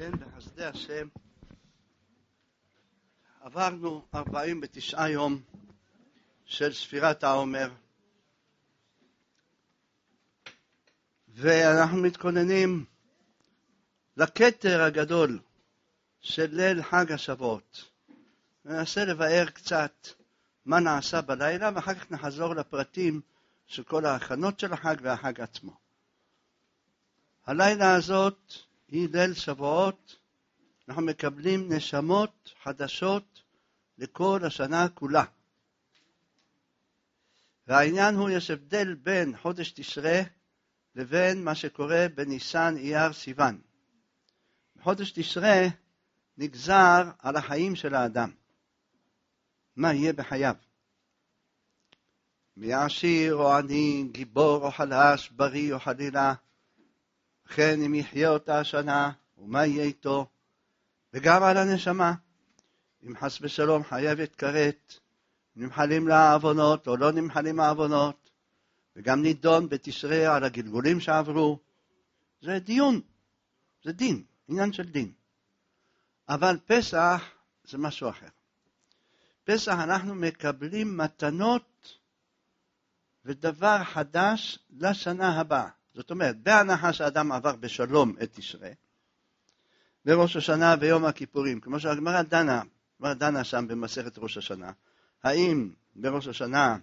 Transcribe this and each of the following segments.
כן, בחסדי השם, עברנו 49 יום של ספירת העומר, ואנחנו מתכוננים לכתר הגדול של ליל חג השבועות. ננסה לבאר קצת מה נעשה בלילה, ואחר כך נחזור לפרטים של כל ההכנות של החג והחג עצמו. הלילה הזאת היא ליל שבועות, אנחנו מקבלים נשמות חדשות לכל השנה כולה. והעניין הוא, יש הבדל בין חודש תשרי לבין מה שקורה בניסן, אייר, סיוון. בחודש תשרי נגזר על החיים של האדם. מה יהיה בחייו? מעשיר או עני, גיבור או חלש, בריא או חלילה, כן אם יחיה אותה השנה, ומה יהיה איתו? וגם על הנשמה, אם חס ושלום חייבת כרת, נמחלים לה העוונות או לא נמחלים העוונות, וגם נידון בתשרי על הגלגולים שעברו. זה דיון, זה דין, עניין של דין. אבל פסח זה משהו אחר. פסח אנחנו מקבלים מתנות ודבר חדש לשנה הבאה. זאת אומרת, בהנחה שהאדם עבר בשלום את תשרי, בראש השנה ויום הכיפורים, כמו שהגמרא דנה שם במסכת ראש השנה, האם בראש השנה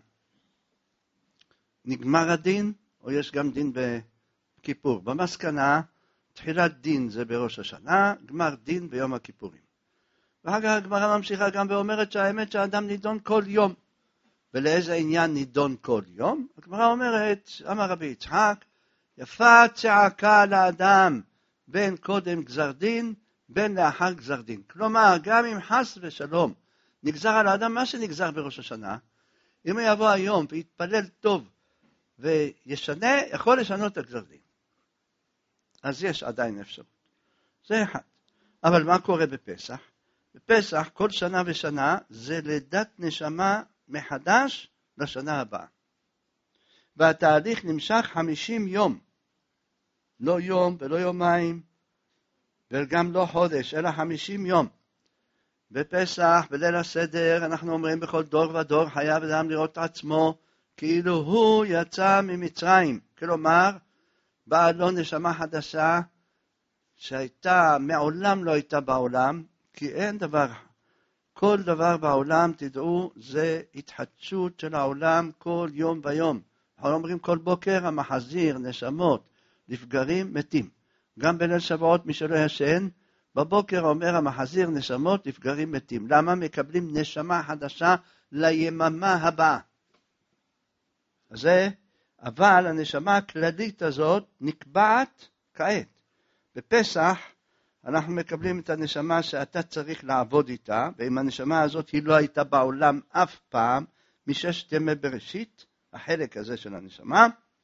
נגמר הדין, או יש גם דין בכיפור? במסקנה, תחילת דין זה בראש השנה, גמר דין ביום הכיפורים. ואחר כך הגמרא ממשיכה גם ואומרת שהאמת שהאדם נידון כל יום. ולאיזה עניין נידון כל יום? הגמרא אומרת, אמר רבי יצחק, יפה צעקה לאדם בין קודם גזר דין, בין לאחר גזר דין. כלומר, גם אם חס ושלום נגזר על האדם מה שנגזר בראש השנה, אם הוא יבוא היום ויתפלל טוב וישנה, יכול לשנות את הגזר דין. אז יש עדיין אפשרות. זה אחד. אבל מה קורה בפסח? בפסח כל שנה ושנה זה לידת נשמה מחדש לשנה הבאה. והתהליך נמשך 50 יום. לא יום ולא יומיים, וגם לא חודש, אלא 50 יום. בפסח, בליל הסדר, אנחנו אומרים בכל דור ודור חייב אדם לראות את עצמו כאילו הוא יצא ממצרים. כלומר, באה לו נשמה חדשה שהייתה, מעולם לא הייתה בעולם, כי אין דבר. כל דבר בעולם, תדעו, זה התחדשות של העולם כל יום ויום. אנחנו אומרים כל בוקר, המחזיר, נשמות, נפגרים, מתים. גם בליל שבועות מי שלא ישן, בבוקר אומר המחזיר נשמות, נפגרים, מתים. למה? מקבלים נשמה חדשה ליממה הבאה. זה, אבל הנשמה הכללית הזאת נקבעת כעת. בפסח אנחנו מקבלים את הנשמה שאתה צריך לעבוד איתה, ואם הנשמה הזאת היא לא הייתה בעולם אף פעם, מששת ימי בראשית, החלק הזה של הנשמה,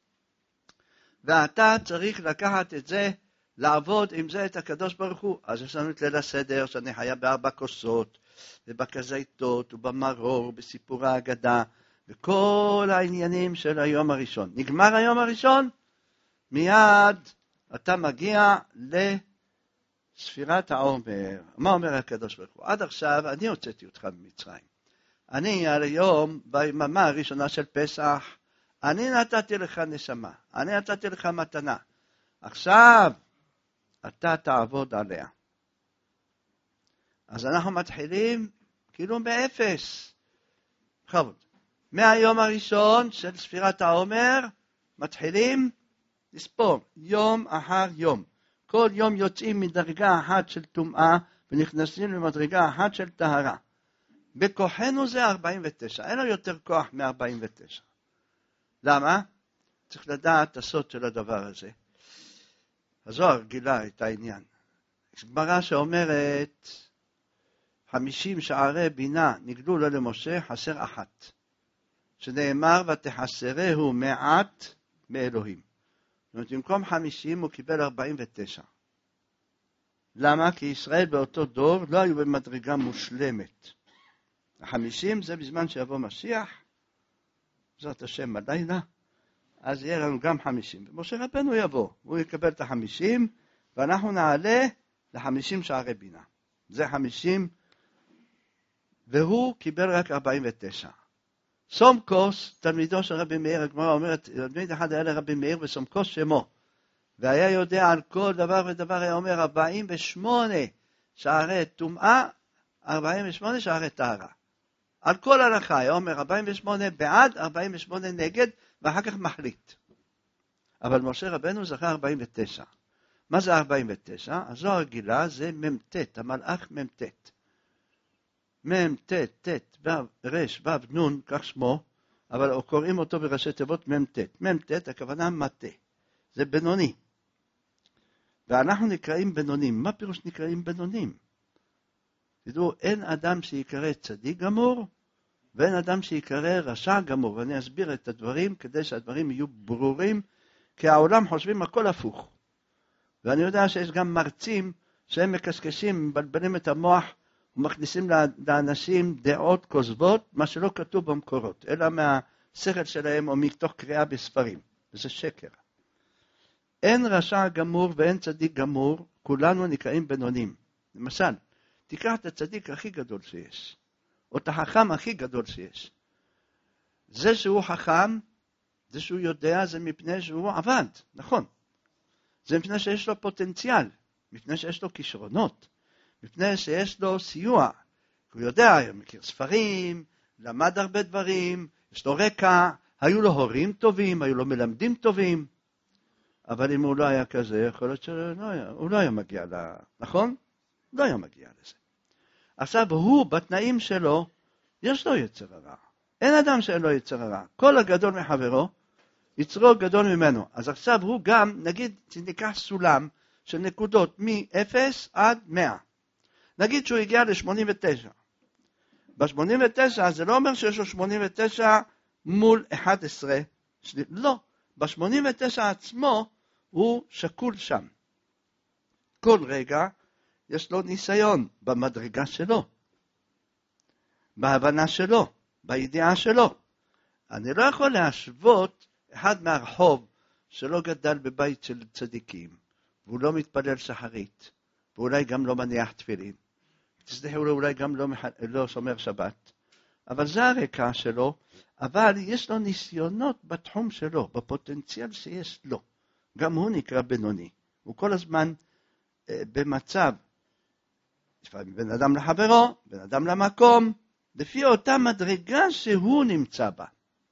ואתה צריך לקחת את זה, לעבוד עם זה את הקדוש ברוך הוא. אז יש לנו את ליל הסדר, שאני חיה ב4 כוסות, ובכזיתות, ובמרור, בסיפור ההגדה, וכל העניינים של היום הראשון. נגמר היום הראשון, מיד אתה מגיע לספירת העומר. מה אומר הקדוש ברוך הוא? עד עכשיו אני הוצאתי אותך ממצרים. אני היום, ביממה הראשונה של פסח, אני נתתי לך נשמה, אני נתתי לך מתנה. עכשיו אתה תעבוד עליה. אז אנחנו מתחילים כאילו מאפס. בכבוד. מהיום הראשון של ספירת העומר, מתחילים לספור יום אחר יום. כל יום יוצאים מדרגה אחת של טומאה, ונכנסים למדרגה אחת של טהרה. בכוחנו זה 49, אין לו יותר כוח מ-49. למה? צריך לדעת את הסוד של הדבר הזה. הזוהר גילה את העניין. יש גמרא שאומרת, 50 שערי בינה נגלו לו למשה, חסר אחת. שנאמר, ותחסרהו מעט מאלוהים. זאת אומרת, במקום 50 הוא קיבל 49. למה? כי ישראל באותו דור לא היו במדרגה מושלמת. 50 זה בזמן שיבוא משיח, זאת השם הלילה, אז יהיה לנו גם 50. ומשה רבנו יבוא, הוא יקבל את 50, ואנחנו נעלה ל50 שערי בינה. זה 50, והוא קיבל רק 49. סומקוס, תלמידו של רבי מאיר, הגמרא אומרת, תלמיד אחד היה לרבי מאיר וסומקוס שמו, והיה יודע על כל דבר ודבר, היה אומר 48 שערי טומאה, 48 שערי טהרה. על כל הלכה, היה אומר 48 בעד, 48 נגד, ואחר כך מחליט. אבל משה רבנו זכה 49. מה זה 49? הזוהר גילה זה ממתת, המלאך ממתת. ממתת, תת, רש, וו, נון, כך שמו, אבל קוראים אותו בראשי תיבות ממתת. ממתת, הכוונה מטה. זה בינוני. ואנחנו נקראים בינונים. מה פירוש נקראים בינונים? תדעו, אין אדם שיקרא צדיק גמור, ואין אדם שיקרא רשע גמור. ואני אסביר את הדברים כדי שהדברים יהיו ברורים, כי העולם חושבים הכל הפוך. ואני יודע שיש גם מרצים שהם מקשקשים, מבלבלים את המוח, ומכניסים לאנשים דעות כוזבות, מה שלא כתוב במקורות, אלא מהשכל שלהם או מתוך קריאה בספרים. וזה שקר. אין רשע גמור ואין צדיק גמור, כולנו נקראים בינונים. למשל, תיקח את הצדיק הכי גדול שיש, או את החכם הכי גדול שיש. זה שהוא חכם, זה שהוא יודע, זה מפני שהוא עבד, נכון. זה מפני שיש לו פוטנציאל, מפני שיש לו כישרונות, מפני שיש לו סיוע. הוא יודע, הוא מכיר ספרים, למד הרבה דברים, יש לו רקע, היו לו הורים טובים, היו לו מלמדים טובים. אבל אם הוא לא היה כזה, יכול להיות שהוא לא היה מגיע נכון? לא היה מגיע לזה. עכשיו הוא, בתנאים שלו, יש לו יצר הרע. אין אדם שאין לו יצר הרע. כל הגדול מחברו, יצרו גדול ממנו. אז עכשיו הוא גם, נגיד, ניקח סולם של נקודות מ-0 עד 100. נגיד שהוא הגיע ל-89. ב-89 זה לא אומר שיש לו 89 מול 11. לא. ב-89 עצמו הוא שקול שם. כל רגע יש לו ניסיון במדרגה שלו, בהבנה שלו, בידיעה שלו. אני לא יכול להשוות אחד מהרחוב שלא גדל בבית של צדיקים, והוא לא מתפלל שחרית, ואולי גם לא מניח תפילין, תסלחו לו, אולי גם לא שומר שבת, אבל זה הרקע שלו, אבל יש לו ניסיונות בתחום שלו, בפוטנציאל שיש לו. גם הוא נקרא בינוני. הוא כל הזמן במצב, בין אדם לחברו, בין אדם למקום, לפי אותה מדרגה שהוא נמצא בה.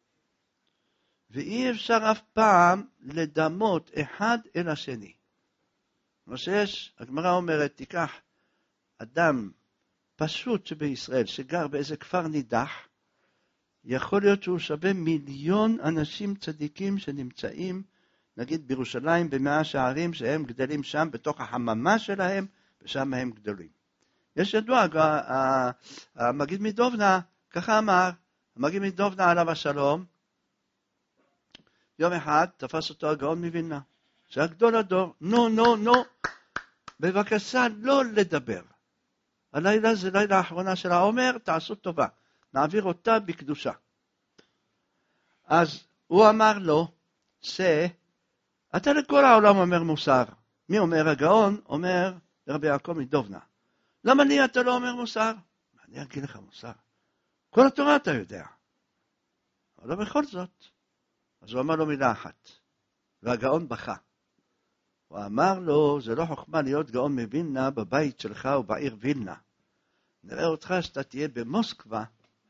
ואי אפשר אף פעם לדמות אחד אל השני. כמו שיש, הגמרא אומרת, תיקח אדם פשוט שבישראל, שגר באיזה כפר נידח, יכול להיות שהוא שווה מיליון אנשים צדיקים שנמצאים, נגיד בירושלים, במאה שערים, שהם גדלים שם בתוך החממה שלהם, ושם הם גדולים. יש ידוע, המגיד מדובנה, ככה אמר, המגיד מדובנה עליו השלום, יום אחד תפס אותו הגאון מווילנה, שהגדול הדור, נו, בבקשה לא לדבר. הלילה זה לילה האחרונה של העומר, תעשו טובה, נעביר אותה בקדושה. אז הוא אמר לו, אתה לכל העולם אומר מוסר. מי אומר? הגאון אומר לרבי יעקב מדובנה. למה לי אתה לא אומר מוסר? אני אגיד לך מוסר. כל התורה אתה יודע. אבל בכל זאת. אז הוא אמר לו מילה אחת. והגאון בכה. הוא אמר לו, זה לא חוכמה להיות גאון מווילנה בבית שלך או בעיר וילנה. נראה אותך שאתה תהיה במוסקבה,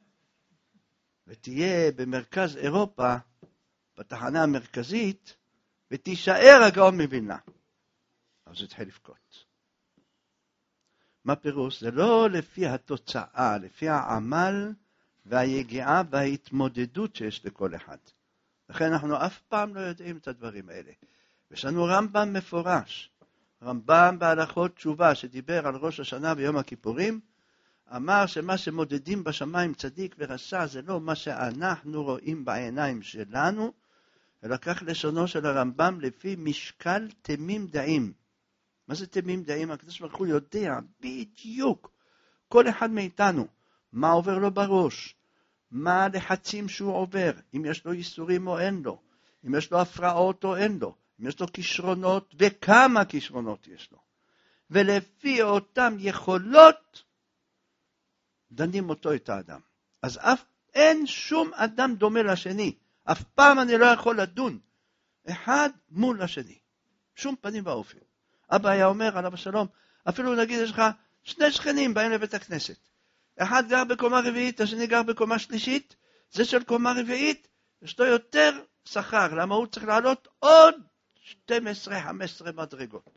ותהיה במרכז אירופה, בתחנה המרכזית, ותישאר הגאון מווילנה. אז זה התחיל לבכות. מה פירוש? זה לא לפי התוצאה, לפי העמל והיגיעה וההתמודדות שיש לכל אחד. לכן אנחנו אף פעם לא יודעים את הדברים האלה. יש לנו רמב"ם מפורש, רמב"ם בהלכות תשובה שדיבר על ראש השנה ויום הכיפורים, אמר שמה שמודדים בשמיים צדיק ורשע זה לא מה שאנחנו רואים בעיניים שלנו, אלא כך לשונו של הרמב"ם לפי משקל תמים דעים. מה זה תמים דעים? הקדוש ברוך הוא יודע בדיוק כל אחד מאיתנו מה עובר לו בראש, מה הלחצים שהוא עובר, אם יש לו ייסורים או אין לו, אם יש לו הפרעות או אין לו, אם יש לו כישרונות וכמה כישרונות יש לו. ולפי אותם יכולות דנים אותו את האדם. אז אין שום אדם דומה לשני. אף פעם אני לא יכול לדון אחד מול השני. שום פנים ואופן. אבא היה אומר עליו השלום, אפילו נגיד יש לך שני שכנים באים לבית הכנסת. אחד גר בקומה רביעית, השני גר בקומה שלישית. זה של קומה רביעית, יש לו יותר שכר. למה הוא צריך לעלות עוד 12-15 מדרגות.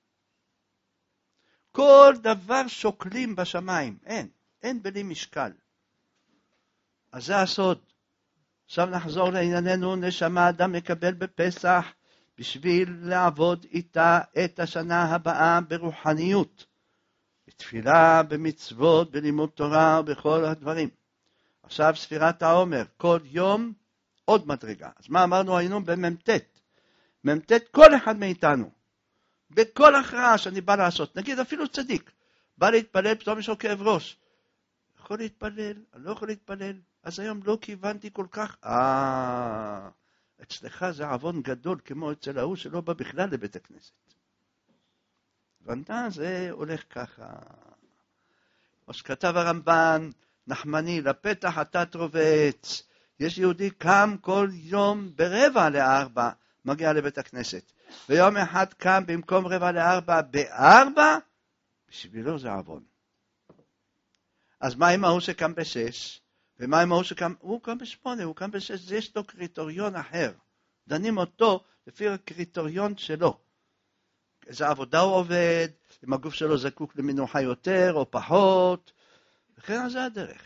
כל דבר שוקלים בשמיים. אין בלי משקל. אז זה הסוד. עכשיו נחזור לענייננו. נשמה אדם מקבל בפסח בשביל לעבוד איתה את השנה הבאה ברוחניות. בתפילה, במצוות, בלימוד תורה ובכל הדברים. עכשיו ספירת העומר. כל יום עוד מדרגה. אז מה אמרנו? היינו בממתת. ממתת כל אחד מאיתנו. בכל הכרעה שאני בא לעשות. נגיד אפילו צדיק. בא להתפלל, פתאום יש לו כאב ראש. יכול להתפלל, אני לא יכול להתפלל. אז היום לא כיוונתי כל כך. אצלך זה עוון גדול, כמו אצל ההוא שלא בא בכלל לבית הכנסת. הבנת? זה הולך ככה. מה שכתב הרמב"ן, נחמני, לפתח אתה תרובץ. יש יהודי קם כל יום ב15:45, מגיע לבית הכנסת. ויום אחד קם במקום 15:45, ב16:00, בשבילו זה עוון. אז מה עם ההוא שקם ב6? ומה עם ההוא שקם? הוא קם ב8, הוא קם ב6, יש לו קריטריון אחר. דנים אותו לפי הקריטריון שלו. איזה עבודה הוא עובד, אם הגוף שלו זקוק למנוחה יותר או פחות, וכן זה הדרך.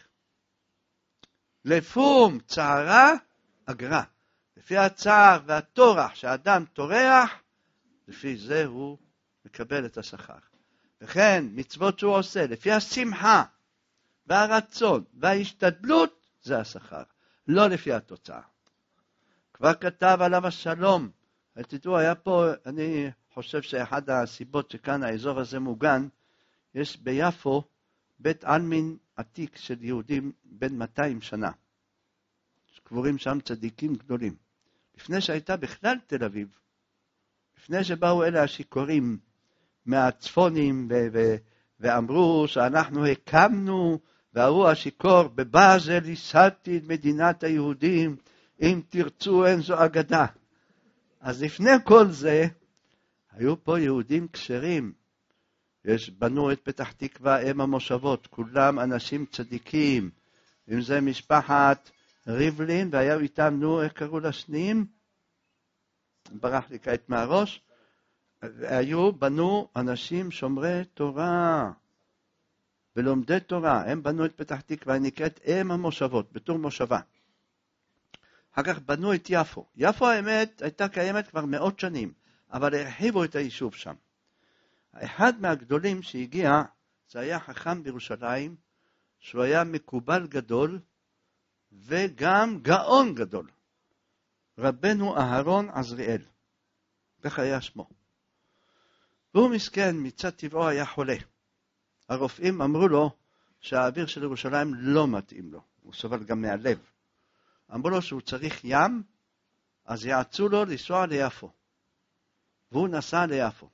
לפום צערה אגרה. לפי הצער והטורח שהאדם טורח, לפי זה הוא מקבל את השכר. וכן מצוות שהוא עושה, לפי השמחה והרצון וההשתדלות, זה השכר. לא לפי התוצאה. כבר כתב עליו השלום. תדעו, היה פה, אני חושב שאחד הסיבות שכאן האזור הזה מוגן, יש ביפו בית עלמין עתיק של יהודים בין 200 שנה. קבורים שם צדיקים גדולים. לפני שהייתה בכלל תל אביב, לפני שבאו אלה השיכורים מהצפונים ואמרו שאנחנו הקמנו, והראו השיקור, בבאזל ייסדתי את מדינת היהודים, אם תרצו אין זו אגדה. אז לפני כל זה, היו פה יהודים כשרים. בנו את פתח תקווה, אם המושבות, כולם אנשים צדיקים. אם זה משפחת ריבלין, והיו איתם, איך קראו לשניים? ברח לי כעת מהראש. בנו אנשים שומרי תורה ולומדי תורה. הם בנו את פתח תקווה, נקראת אם המושבות, בתור מושבה. אחר כך בנו את יפו. יפו האמת הייתה קיימת כבר מאות שנים, אבל הרחיבו את היישוב שם. אחד מהגדולים שהגיע, זה היה חכם בירושלים, שהוא היה מקובל גדול, וגם גאון גדול. רבנו אהרון עזריאל. כך היה שמו. והוא מסכן, מצד טבעו היה חולה. הרופאים אמרו לו שהאוויר של ירושלים לא מתאים לו. הוא סובל גם מהלב. אמרו לו שהוא צריך ים, אז יעצו לו לנסוע ליפו. והוא נסע ליפו.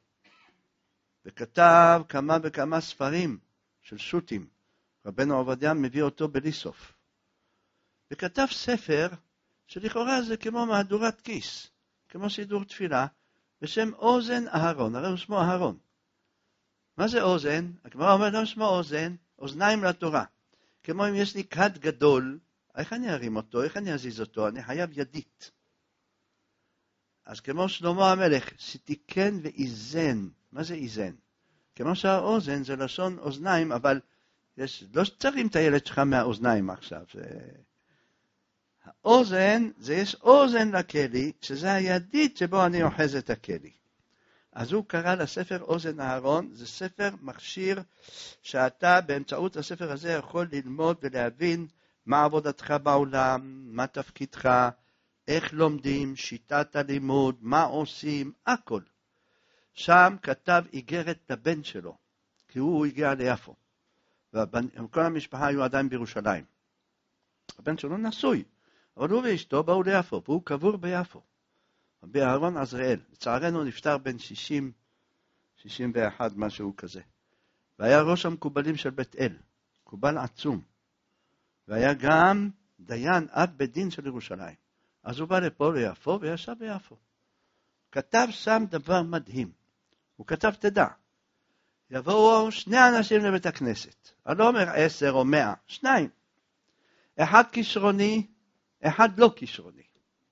וכתב כמה וכמה ספרים של שו"תים. רבנו עובדיה מביא אותו בלי סוף. וכתב ספר שלכאורה זה כמו מהדורת כיס, כמו סידור תפילה, בשם אוזן אהרון, הרי הוא שמו אהרון. מה זה אוזן? הגמרא אומרת למה שמו אוזן? אוזניים לתורה. כמו אם יש לי כד גדול, איך אני ארים אותו? איך אני אזיז אותו? אני חייב ידית. אז כמו שלמה המלך, שתיקן ואיזן. מה זה איזן? כמו שהאוזן זה לשון אוזניים, אבל לא שצרים את הילד שלך מהאוזניים עכשיו. האוזן, יש אוזן לכלי, שזה הידית שבו אני אוחז את הכלי. אז הוא קרא לספר אוזן אהרון, זה ספר מכשיר שאתה באמצעות הספר הזה יכול ללמוד ולהבין מה עבודתך בעולם, מה תפקידך, איך לומדים, שיטת הלימוד, מה עושים, הכל. שם כתב איגרת לבן שלו, כי הוא הגיע ליפו. וכל המשפחה היו עדיין בירושלים. הבן שלו נשוי, אבל הוא ואשתו באו ליפו, והוא קבור ביפו. רבי אהרון עזריאל, לצערנו נפטר בן 61, משהו כזה. והיה ראש המקובלים של בית אל, מקובל עצום. והיה גם דיין אב בית דין של ירושלים. אז הוא בא לפה ליפו וישב ביפו. כתב שם דבר מדהים. הוא כתב, תדע, יבואו 2 אנשים לבית הכנסת. אני לא אומר 10 או 100, 2. אחד כישרוני, אחד לא כישרוני.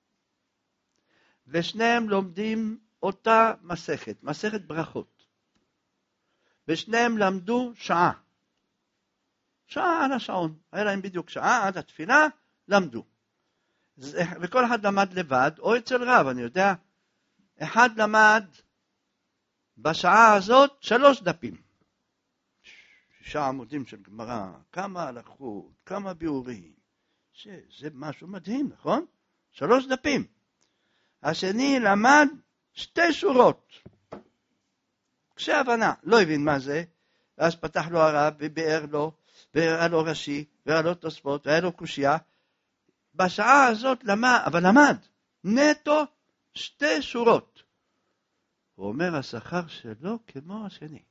ושניהם לומדים אותה מסכת, מסכת ברכות. ושניהם למדו שעה. שעה על השעון. היה להם בדיוק שעה עד התפילה, למדו. וכל אחד למד לבד, או אצל רב, אני יודע. אחד למד בשעה הזאת 3 דפים. 6 עמודים של גמרא, כמה הלכות, כמה ביאורים. זה משהו מדהים, נכון? 3 דפים. השני למד 2 שורות. כשהבנה, לא הבין מה זה, אז פתח לו הרב וביאר לו, והראה לו רש"י, והראה לו תוספות, והראה לו קושיה. בשעה הזאת למד, אבל למד, נטו 2 שורות. הוא אומר, השכר שלו כמו השני.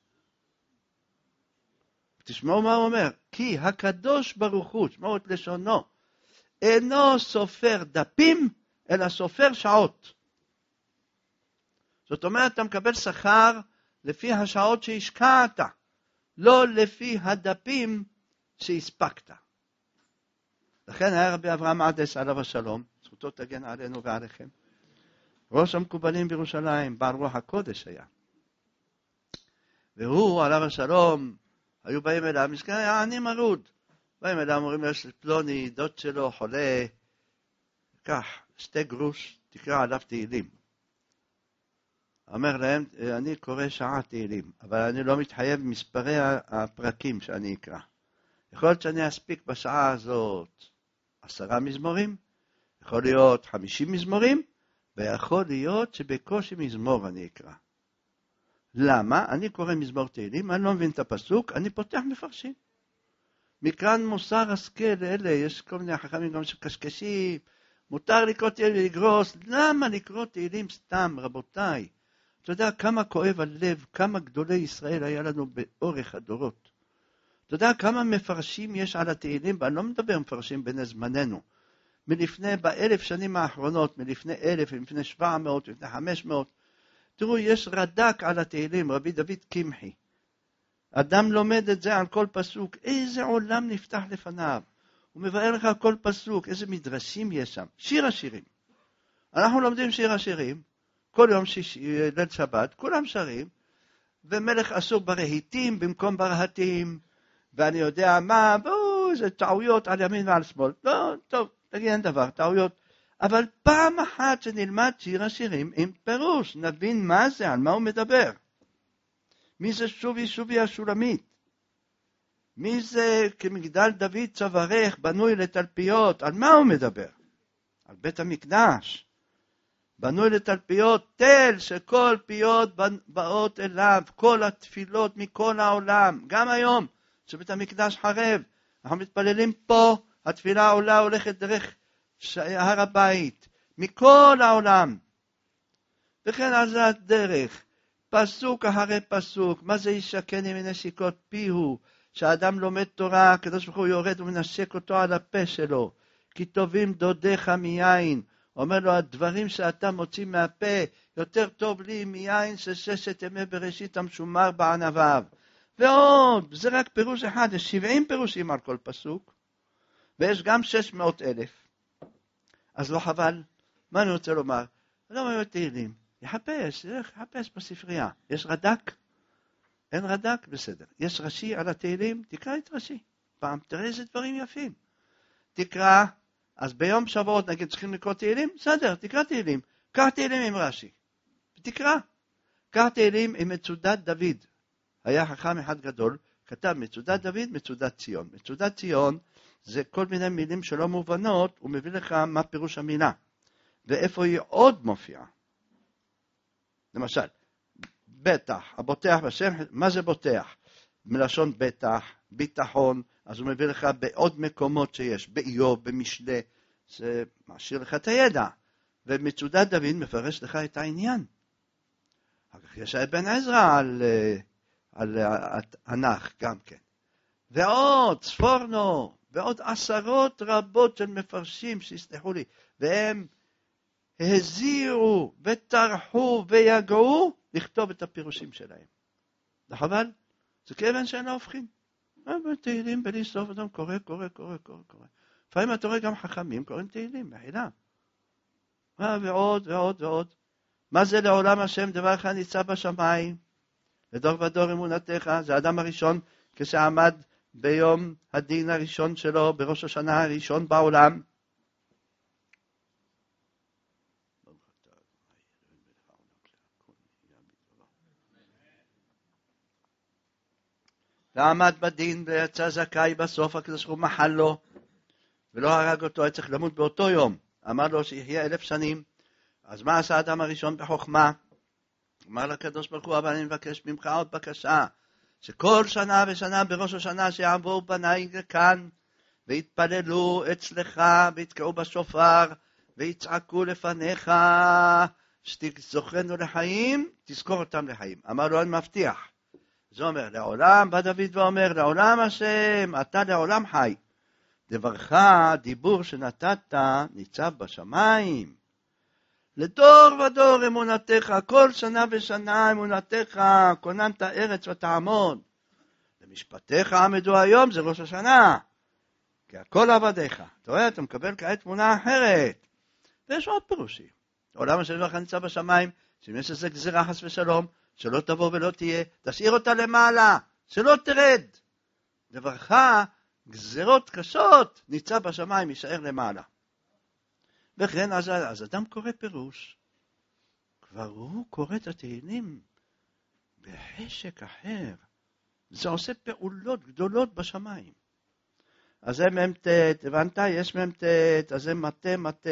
תשמעו מה הוא אומר, כי הקדוש ברוך הוא, תשמעו את לשונו, אינו סופר דפים, אלא סופר שעות. זאת אומרת, אתה מקבל שכר לפי השעות שהשקעת, לא לפי הדפים שהספקת. לכן היה רבי אברהם עדס עליו השלום, זכותו תגן עלינו ועליכם. ראש המקובלים בירושלים, בעל רוח הקודש היה. והוא עליו השלום, היו באים אליו, מסכן היה עני מרוד. באים אליו, אומרים לו, יש פלוני, דוד שלו, חולה, קח 2 גרוש, תקרא עליו תהילים. אומר להם, אני קורא שעה תהילים, אבל אני לא מתחייב מספרי הפרקים שאני אקרא. יכול להיות שאני אספיק בשעה הזאת 10 מזמורים, יכול להיות 50 מזמורים, ויכול להיות שבקושי מזמור אני אקרא. למה? אני קורא מזמור תהילים, אני לא מבין את הפסוק, אני פותח מפרשים. מכאן מוסר השכל לאלה, יש כל מיני חכמים גם שקשקשים, מותר לקרוא תהילים לגרוס, למה לקרוא תהילים סתם, רבותיי? אתה יודע כמה כואב הלב, כמה גדולי ישראל היה לנו באורך הדורות. אתה יודע כמה מפרשים יש על התהילים, ואני לא מדבר מפרשים בני זמננו. מלפני, ב1000 שנים האחרונות, מלפני 1000, מלפני 700, מלפני 500, תראו, יש רד"ק על התהילים, רבי דוד קמחי. אדם לומד את זה על כל פסוק, איזה עולם נפתח לפניו. הוא מבאר לך על כל פסוק, איזה מדרשים יש שם. שיר השירים. אנחנו לומדים שיר השירים, כל יום ליל שבת, כולם שרים, ומלך אסור ברהיטים במקום ברהטים, ואני יודע מה, זה טעויות על ימין ועל שמאל. לא, טוב, תגיד אין דבר, טעויות. אבל פעם אחת שנלמד שיר השירים עם פירוש, נבין מה זה, על מה הוא מדבר. מי זה שובי שובי השולמית? מי זה כמגדל דוד צווארך, בנוי לתלפיות, על מה הוא מדבר? על בית המקדש. בנוי לתלפיות, תל שכל פיות באות אליו, כל התפילות מכל העולם, גם היום שבית המקדש חרב, אנחנו מתפללים פה, התפילה עולה הולכת דרך הר הבית, מכל העולם. וכן על זה הדרך, פסוק אחרי פסוק, מה זה ישקני מנשיקות פיהו, שהאדם לומד תורה, הקדוש ברוך הוא יורד ומנשק אותו על הפה שלו, כי טובים דודיך מיין, אומר לו, הדברים שאתה מוציא מהפה, יותר טוב לי מיין של 6 ימי בראשית המשומר בענביו. ועוד, זה רק פירוש אחד, יש 70 פירושים על כל פסוק, ויש גם 600,000. אז לא חבל. מה אני רוצה לומר? לא אומר תהילים. יחפש בספרייה. יש רד"ק? אין רד"ק? בסדר. יש רש"י על התהילים? תקרא את רש"י. פעם, תראה איזה דברים יפים. תקרא, אז ביום שבועות נגיד צריכים לקרוא תהילים? בסדר, תקרא תהילים. קח תהילים עם רש"י. ותקרא. קח תהילים עם מצודת דוד. היה חכם אחד גדול, כתב מצודת דוד, מצודת ציון. מצודת ציון זה כל מיני מילים שלא מובנות, הוא מביא לך מה פירוש המילה. ואיפה היא עוד מופיעה. למשל, בטח, הבוטח בשם, מה זה בוטח? מלשון בטח, ביטחון, אז הוא מביא לך בעוד מקומות שיש, באיוב, במשלי, זה משאיר לך את הידע. ומצודת דוד מפרש לך את העניין. אחר כך יש אבן עזרא על התנ"ך גם כן. ועוד ספורנו, ועוד עשרות רבות של מפרשים שיסלחו לי, והם הזהירו וטרחו ויגעו לכתוב את הפירושים שלהם. חבל, זה כאבן שאין לה הופכין. תהילים בלי סוף אדם קורא. לפעמים אתה רואה גם חכמים קוראים תהילים, מחילה. ועוד. מה זה לעולם השם דבר אחד ניצב בשמיים? לדור ודור אמונתך, זה האדם הראשון כשעמד ביום הדין הראשון שלו, בראש השנה הראשון בעולם. ועמד בדין ויצא זכאי בסוף, הקדוש ברוך הוא מחל לו, ולא הרג אותו, היה צריך למות באותו יום. אמר לו שיחיה 1000 שנים. אז מה עשה האדם הראשון בחוכמה? אמר לקדוש ברוך הוא, אבל אני מבקש ממך עוד בקשה, שכל שנה ושנה בראש השנה שיעברו בניי לכאן, והתפללו אצלך, ויתקעו בשופר, ויצעקו לפניך, שתזוכרנו לחיים, תזכור אותם לחיים. אמר לו, אני מבטיח. זה אומר, לעולם, בא דוד ואומר, לעולם השם, אתה לעולם חי. דברך, דיבור שנתת, ניצב בשמיים. לדור ודור אמונתך, כל שנה ושנה אמונתך, כוננת ארץ ותעמוד. למשפטיך עמדו היום, זה ראש השנה. כי הכל עבדיך. אתה רואה, אתה מקבל כעת תמונה אחרת. ויש עוד פירושים. העולם השם לך ניצב בשמיים, שאם יש איזה גזירה חס ושלום, שלא תבוא ולא תהיה, תשאיר אותה למעלה, שלא תרד. דברך, גזירות קשות, ניצב בשמיים, יישאר למעלה. וכן, אז אדם קורא פירוש, כבר הוא קורא את התהילים בחשק אחר. זה עושה פעולות גדולות בשמיים. אז זה מ"ט, הבנת? יש מ"ט, אז זה מטה,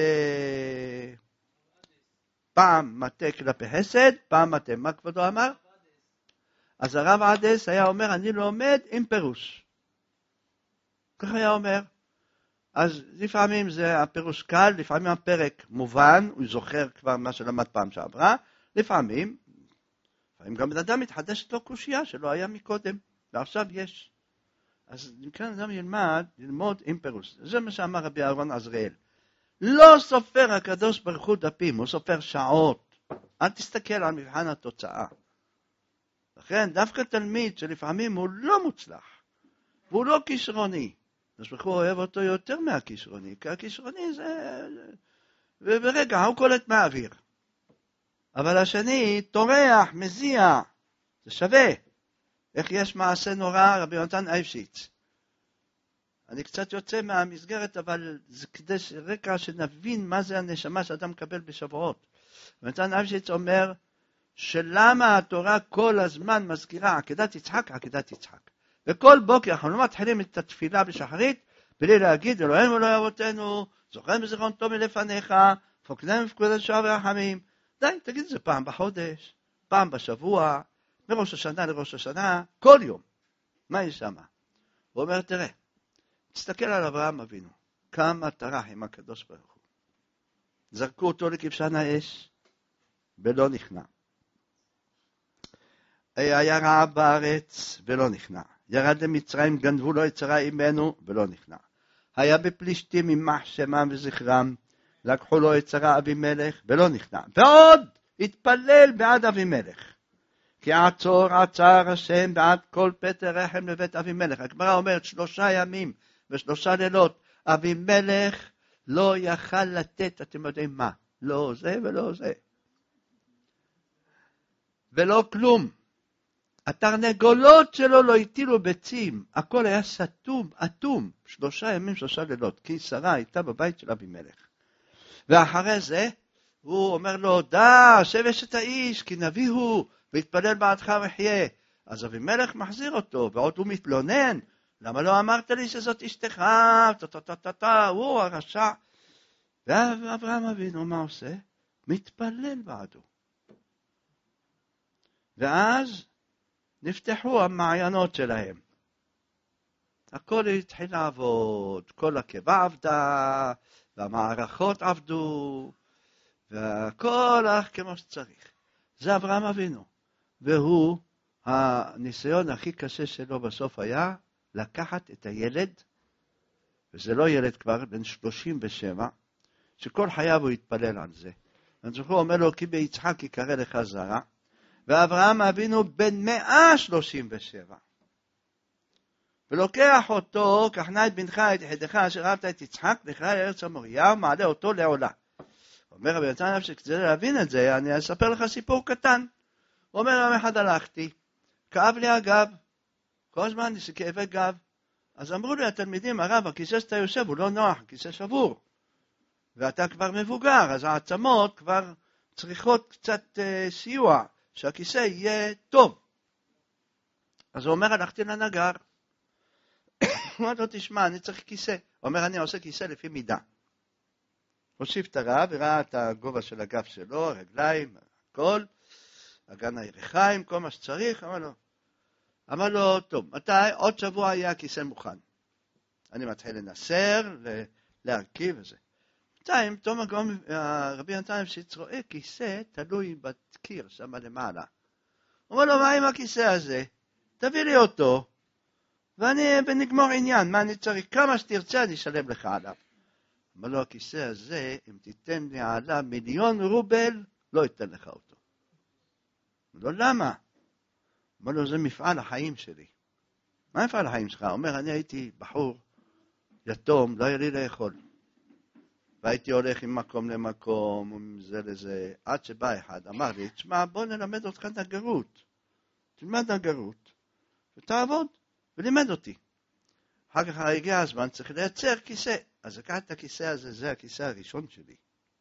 פעם מטה כלפי חסד, פעם מטה. מה כבודו אמר? אז הרב עדס היה אומר, אני לומד עם פירוש. כך היה אומר. אז לפעמים זה הפירוש קל, לפעמים הפרק מובן, הוא זוכר כבר מה שלמד פעם שעברה, לפעמים גם בן אדם מתחדשת לו קושיה שלא היה מקודם, ועכשיו יש. אז מכאן אדם ללמוד עם פירוש. זה מה שאמר רבי אהרון עזריאל. לא סופר הקדוש ברוך הוא דפים, הוא סופר שעות. אל תסתכל על מבחן התוצאה. לכן דווקא תלמיד שלפעמים הוא לא מוצלח, והוא לא כישרוני, הקדוש ברוך הוא אוהב אותו יותר מהכישרוני, כי הכישרוני זה... וברגע הוא קולט מהאוויר. אבל השני טורח, מזיע, זה שווה. איך יש מעשה נורא, רבי יונתן אייבשיץ. אני קצת יוצא מהמסגרת, אבל זה כדי רקע שנבין מה זה הנשמה שאדם מקבל בשבועות. רבי יונתן אייבשיץ אומר, שלמה התורה כל הזמן מזכירה עקדת יצחק, עקדת יצחק. וכל בוקר אנחנו לא מתחילים את התפילה בשחרית, בלי להגיד, אלוהינו אלוהי אבותינו, זוכרנו בזיכרון טוב מלפניך, פוקדנו בפקודת שועה ורחמים. די, תגיד את זה פעם בחודש, פעם בשבוע, מראש השנה לראש השנה, כל יום. מה יש שם? הוא אומר, תראה, תסתכל על אברהם אבינו, כמה טרח עם הקדוש ברוך הוא. זרקו אותו לכבשן האש, ולא נכנע. היה רעב בארץ, ולא נכנע. ירד למצרים, גנבו לו את שרה אימנו, ולא נכנע. היה בפלישתים יימח שמם וזכרם, לקחו לו את שרה אבימלך, ולא נכנע. ועוד התפלל בעד אבימלך. כי עצר השם בעד כל פטר רחם לבית אבימלך. הגמרא אומרת 3 ימים ו3 לילות. אבימלך לא יכל לתת, אתם יודעים מה? לא זה ולא זה. ולא כלום. התרנגולות שלו לא הטילו ביצים. הכל היה סתום, אטום. 3 ימים 3 לילות. כי שרה הייתה בבית של אבימלך. ואחרי זה הוא אומר לו, דע, שב אשת האיש, כי נביא הוא. והתפלל בעדך וחיה. אז אבימלך מחזיר אותו, ועוד הוא מתלונן, למה לא אמרת לי שזאת אשתך? הוא הרשע. ואברהם אבינו מה עושה? מתפלל בעדו. ואז נפתחו המעיינות שלהם. הכל התחיל לעבוד, כל הקיבה עבדה, והמערכות עבדו, והכל הלך כמו שצריך. זה אברהם אבינו. והוא, הניסיון הכי קשה שלו בסוף היה לקחת את הילד, וזה לא ילד כבר, בן 37, שכל חייו הוא התפלל על זה. הוא אומר לו, כי ביצחק יקרא לך זרע, ואברהם אבינו בן 137. ולוקח אותו, קח נא את בנך, את יחידך, אשר אהבת את יצחק, לך לארץ המוריה, ומעלה אותו לעולה. אומר רבי יצחק, שכדי להבין את זה, אני אספר לך סיפור קטן. הוא אומר, יום אחד הלכתי, כאב לי הגב, כל הזמן יש כאבי גב. אז אמרו לי התלמידים, הרב, הכיסא שאתה יושב הוא לא נוח, הכיסא שבור. ואתה כבר מבוגר, אז העצמות כבר צריכות קצת סיוע, שהכיסא יהיה טוב. אז הוא אומר, הלכתי לנגר. הוא אומר לו, תשמע, אני צריך כיסא. הוא אומר, אני עושה כיסא לפי מידה. הושיב את הרב, הראה את הגובה של הגב שלו, הרגליים, הכל, אגן הירכיים, כל מה שצריך. אמר לו, טוב, מתי? עוד שבוע יהיה הכיסא מוכן. אני מתחיל לנסר, להרכיב וזה. בינתיים, פתאום רבי נתן אפשיץ רואה כיסא תלוי בקיר, שם למעלה. הוא אומר לו, מה עם הכיסא הזה? תביא לי אותו, ונגמור עניין, מה אני צריך? כמה שתרצה אני אשלם לך עליו. אמר לו, הכיסא הזה, אם תיתן לי עליו 1,000,000 רובל, לא אתן לך אותו. אמר לו, למה? אמר לו, זה מפעל החיים שלי. מה מפעל החיים שלך? הוא אומר, אני הייתי בחור יתום, לא היה לי לאכול. והייתי הולך עם מקום למקום, עם זה לזה, עד שבא אחד, אמר לי, תשמע, בוא נלמד אותך נגרות. תלמד נגרות, ותעבוד, ולימד אותי. אחר כך הגיע הזמן, צריך לייצר כיסא. אז לקחת את הכיסא הזה, זה הכיסא הראשון שלי.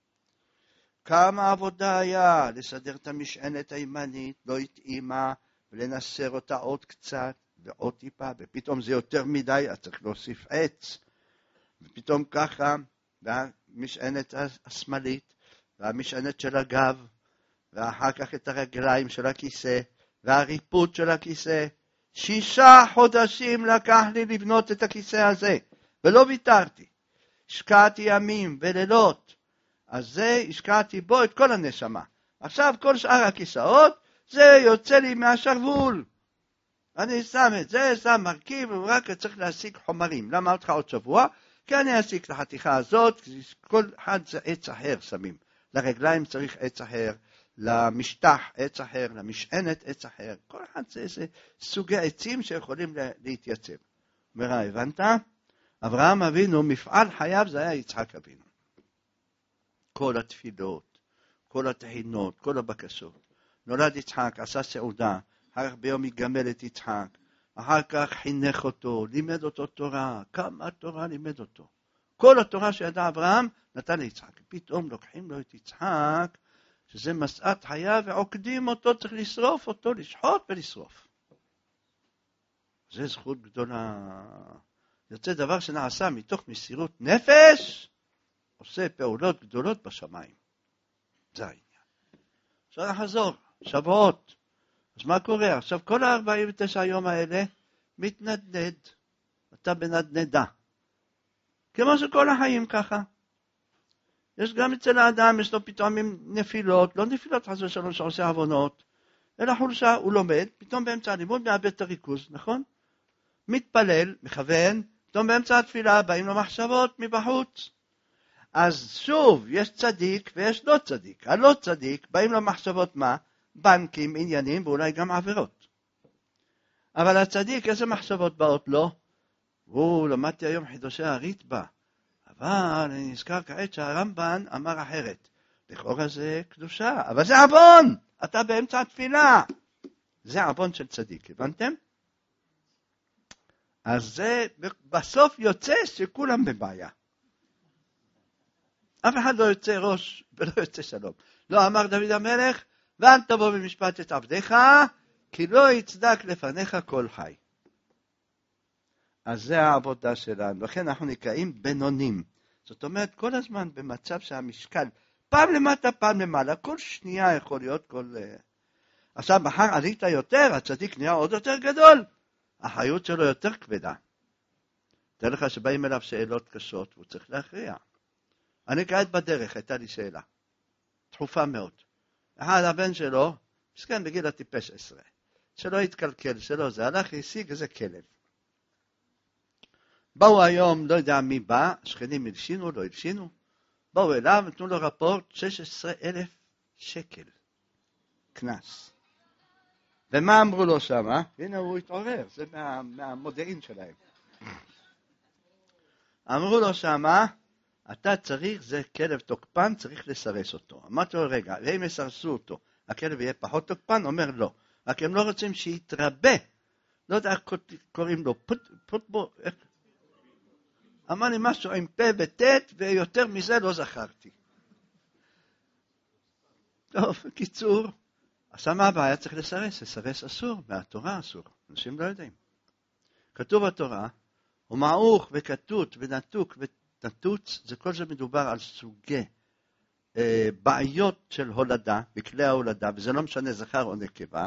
כמה עבודה היה לסדר את המשענת הימנית, לא התאימה, ולנסר אותה עוד קצת, ועוד טיפה, ופתאום זה יותר מדי, אז צריך להוסיף עץ. ופתאום ככה, והמשענת השמאלית, והמשענת של הגב, ואחר כך את הרגליים של הכיסא, והריפוד של הכיסא. 6 חודשים לקח לי לבנות את הכיסא הזה, ולא ויתרתי. השקעתי ימים ולילות, אז זה השקעתי בו את כל הנשמה. עכשיו כל שאר הכיסאות, זה יוצא לי מהשרוול. אני שם את זה, שם מרכיב, ורק צריך להשיג חומרים. למה אותך עוד שבוע? כי אני אשיג את החתיכה הזאת, כל אחד זה עץ אחר שמים. לרגליים צריך עץ אחר, למשטח עץ אחר, למשענת עץ אחר. כל אחד זה איזה סוגי עצים שיכולים להתייצב. אומר, הבנת? אברהם אבינו, מפעל חייו זה היה יצחק אבינו. כל התפילות, כל התחינות, כל הבקשות. נולד יצחק, עשה סעודה, אחר כך ביום יגמל את יצחק, אחר כך חינך אותו, לימד אותו תורה, כמה תורה לימד אותו. כל התורה שידע אברהם נתן ליצחק. פתאום לוקחים לו את יצחק, שזה משאת חייו, ועוקדים אותו, צריך לשרוף אותו, לשחוט ולשרוף. זה זכות גדולה. יוצא דבר שנעשה מתוך מסירות נפש, עושה פעולות גדולות בשמיים. זה העניין. עכשיו נחזור, שבועות. אז מה קורה? עכשיו כל 49 יום האלה מתנדנד. אתה בנדנדה. כמו שכל החיים ככה. יש גם אצל האדם, יש לו פתאום נפילות, לא נפילות חס ושלום שעושה עוונות, אלא חולשה, הוא לומד, פתאום באמצע הלימוד מאבד את הריכוז, נכון? מתפלל, מכוון, פתאום באמצע התפילה באים לו מחשבות מבחוץ. אז שוב, יש צדיק ויש לא צדיק. הלא צדיק, באים לו מחשבות מה? בנקים, עניינים ואולי גם עבירות. אבל הצדיק, איזה מחשבות באות לו? למדתי היום חידושי הריטב"א, אבל אני נזכר כעת שהרמב"ן אמר אחרת. לכאורה זה קדושה, אבל זה עוון! אתה באמצע התפילה. זה עוון של צדיק, הבנתם? אז זה בסוף יוצא שכולם בבעיה. אף אחד לא יוצא ראש ולא יוצא שלום. לא אמר דוד המלך, ואל תבוא במשפט את עבדיך, כי לא יצדק לפניך כל חי. אז זה העבודה שלנו, לכן אנחנו נקראים בינונים. זאת אומרת, כל הזמן במצב שהמשקל, פעם למטה, פעם למעלה, כל שנייה יכול להיות כל... עכשיו, מחר עלית יותר, הצדיק נהיה עוד יותר גדול, החיות שלו יותר כבדה. תראה לך שבאים אליו שאלות קשות, והוא צריך להכריע. אני כעת בדרך, הייתה לי שאלה, דחופה מאוד. אחד הבן שלו מסכן בגיל הטיפש 10. שלא יתקלקל, שלא זה, הלך, השיג איזה כלב. באו היום, לא יודע מי בא, שכנים הלשינו, לא הלשינו, באו אליו, נתנו לו רפורט, 16,000 שקל. כנס. ומה אמרו לו שם? הנה הוא התעורר, זה מהמודיעין שלהם. אמרו לו שם, אתה צריך, זה כלב תוקפן, צריך לסרס אותו. אמרתי לו, רגע, ואם יסרסו אותו, הכלב יהיה פחות תוקפן? אומר לא. רק הם לא רוצים שיתרבה. לא יודע איך קוראים לו, פוטבו, איך? אמר לי משהו עם פה וטט, ויותר מזה לא זכרתי. טוב, קיצור, עשה מה הבעיה? צריך לסרס אסור, מהתורה אסור. אנשים לא יודעים. כתוב בתורה, הוא מעוך וכתות ונתוק ונתוץ, זה כל זה מדובר על סוגי בעיות של הולדה, בכלי ההולדה, וזה לא משנה זכר או נקבה,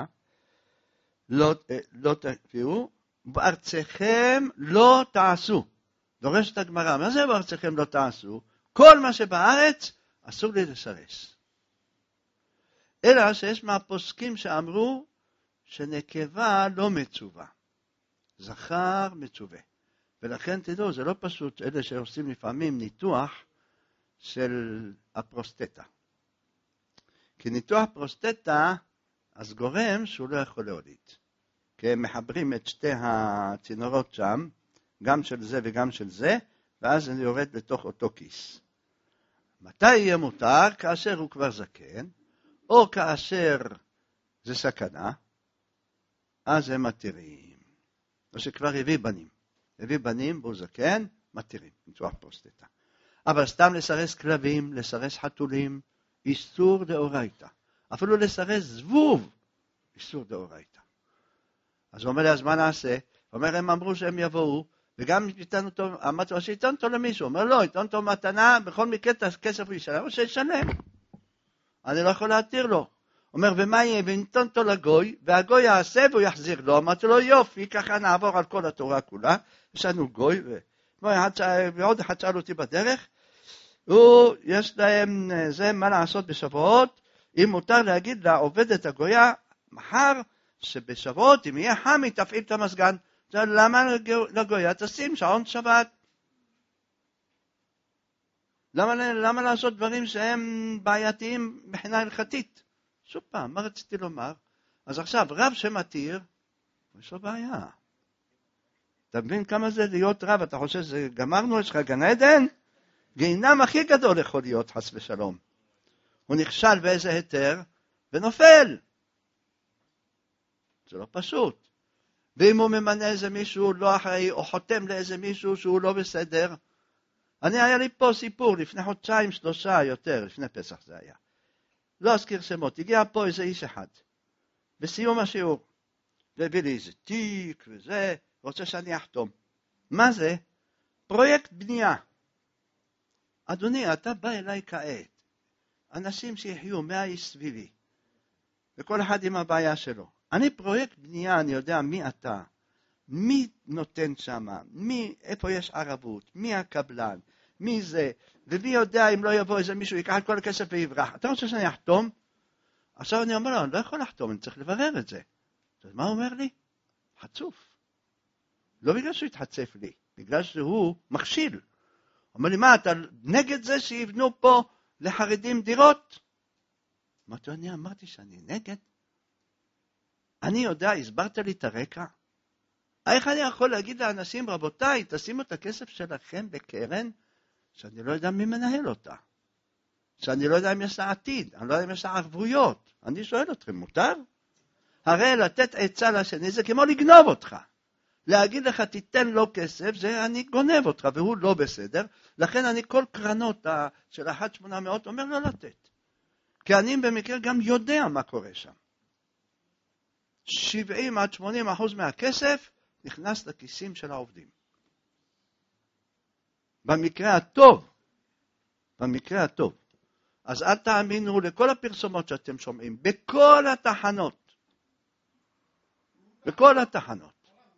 לא תביאו, בארצכם לא תעשו. דורשת הגמרא, מה זה בארצכם לא תעשו? כל מה שבארץ אסור לי לסרס. אלא שיש מהפוסקים שאמרו שנקבה לא מצווה, זכר מצווה. ולכן תדעו, זה לא פשוט, אלה שעושים לפעמים ניתוח של הפרוסטטה. כי ניתוח פרוסטטה, אז גורם שהוא לא יכול להוליד. כי הם מחברים את שתי הצינורות שם, גם של זה וגם של זה, ואז זה יורד לתוך אותו כיס. מתי יהיה מותר? כאשר הוא כבר זקן, או כאשר זה סכנה, אז הם מתירים. או שכבר הביא בנים. הביא בנים והוא זקן, מתירים, ניתוח פרוסטטה. אבל סתם לסרס כלבים, לסרס חתולים, איסור דאורייתא. אפילו לסרס זבוב, איסור דאורייתא. אז הוא אומר לי, אז מה נעשה? הוא אומר, הם אמרו שהם יבואו, וגם ייתן אותו, אמרתי לו, שייתן אותו למישהו. הוא אומר, לא, ייתן אותו מתנה, בכל מקרה את הכסף הוא ישלם, או שישלם. אני לא יכול להתיר לו. הוא אומר, ומה יהיה? וניתן אותו לגוי, והגוי יעשה והוא יחזיר לו. אמרתי לו, יופי, ככה נעבור על כל התורה כולה. יש לנו גוי, ועוד אחד שאל אותי בדרך, יש להם, זה מה לעשות בשבועות, אם מותר להגיד לעובדת הגויה, מחר שבשבועות, אם יהיה חם, היא תפעיל את המסגן. למה לגויה? תשים שעון שבת. למה לעשות דברים שהם בעייתיים מבחינה הלכתית? שוב פעם, מה רציתי לומר? אז עכשיו, רב שמתיר, יש לו בעיה. אתה מבין כמה זה להיות רב? אתה חושב שזה גמרנו, יש לך גן עדן? גיהינום הכי גדול יכול להיות, חס ושלום. הוא נכשל באיזה היתר, ונופל. זה לא פשוט. ואם הוא ממנה איזה מישהו לא אחראי, או חותם לאיזה מישהו שהוא לא בסדר, היה לי פה סיפור, לפני חודשיים, 3 יותר, לפני פסח זה היה. לא אזכיר שמות, הגיע פה איזה איש אחד, בסיום השיעור, והביא לי איזה תיק וזה, רוצה שאני אחתום. מה זה? פרויקט בנייה. אדוני, אתה בא אליי כעת, אנשים שיחיו 100 איש סביבי, וכל אחד עם הבעיה שלו. אני פרויקט בנייה, אני יודע מי אתה, מי נותן שמה, איפה יש ערבות, מי הקבלן, מי זה, ומי יודע אם לא יבוא איזה מישהו, ייקח את כל הכסף ויברח. אתה רוצה שאני אחתום? עכשיו אני אומר לו, אני לא יכול לחתום, אני צריך לברר את זה. אז מה הוא אומר לי? חצוף. לא בגלל שהוא התחצף לי, בגלל שהוא מכשיל. הוא אומר לי, מה, אתה נגד זה שיבנו פה לחרדים דירות? אני אמרתי שאני נגד. אני יודע, הסברת לי את הרקע. איך אני יכול להגיד לאנשים, רבותיי, תשימו את הכסף שלכם בקרן, שאני לא יודע מי מנהל אותה. שאני לא יודע אם יש לה עתיד, אני לא יודע אם יש לה ערבויות. אני שואל אתכם, מותר? הרי לתת עצה לשני זה כמו לגנוב אותך. להגיד לך, תיתן לו כסף, זה אני גונב אותך, והוא לא בסדר. לכן אני כל קרנות של 1-800 אומר לא לתת. כי אני במקרה גם יודע מה קורה שם. 70-80% מהכסף נכנס לכיסים של העובדים. במקרה הטוב. במקרה הטוב. אז אל תאמינו לכל הפרסומות שאתם שומעים, בכל התחנות. בכל התחנות.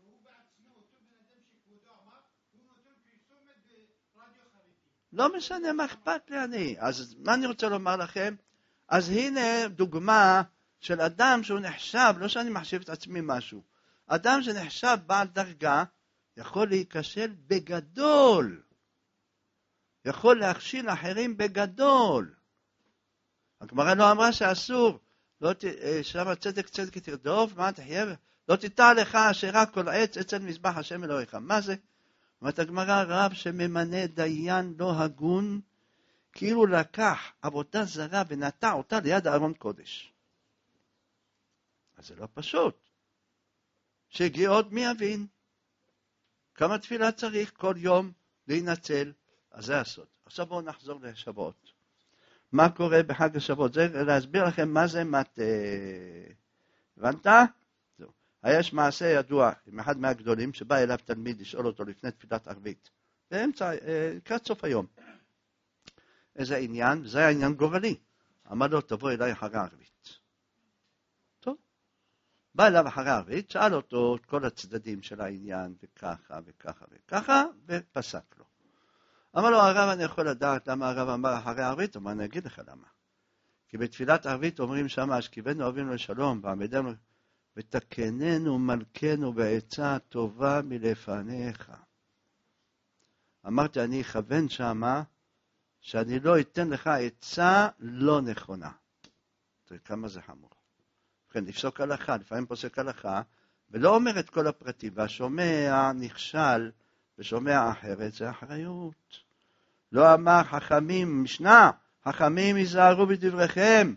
לא משנה מה אכפת לי אני. אז מה אני רוצה לומר לכם? אז הנה דוגמה של אדם שהוא נחשב, לא שאני מחשיב את עצמי משהו, אדם שנחשב בעל דרגה, יכול להיכשל בגדול. יכול להכשיל אחרים בגדול. הגמרא לא אמרה שאסור, שם צדק צדק תרדוף, מה תחיה? לא תיטע לך אשרה כל עץ אצל מזבח השם אלוהיך. מה זה? אומרת הגמרא, רב שממנה דיין לא הגון, כאילו לקח עבודה זרה ונטע אותה ליד ארון קודש. אז זה לא פשוט. שהגיע עוד מי יבין. כמה תפילה צריך כל יום להינצל. אז זה הסוד. עכשיו בואו נחזור לשבועות. מה קורה בחג השבועות? זה להסביר לכם מה זה מטה. הבנת? זהו. יש מעשה ידוע עם אחד מהגדולים שבא אליו תלמיד לשאול אותו לפני תפילת ערבית. באמצע, לקראת סוף היום. איזה עניין? זה היה עניין גורלי. אמר לו, תבוא אליי אחרי הערבית. טוב. בא אליו אחרי הערבית, שאל אותו את כל הצדדים של העניין, וככה וככה וככה, ופסק לו. אמר לו, הרב, אני יכול לדעת למה הרב אמר אחרי הערבית? אמר, אני אגיד לך למה. כי בתפילת ערבית אומרים שם, השכיבנו אבינו לשלום, ועמדנו, ותקננו מלכנו בעצה טובה מלפניך. אמרתי, אני אכוון שמה, שאני לא אתן לך עצה לא נכונה. תראה כמה זה חמור. כן, לפסוק הלכה, לפעמים פוסק הלכה, ולא אומר את כל הפרטים, והשומע נכשל, ושומע אחרת, זה אחריות. לא אמר חכמים, משנה, חכמים ייזהרו בדבריכם,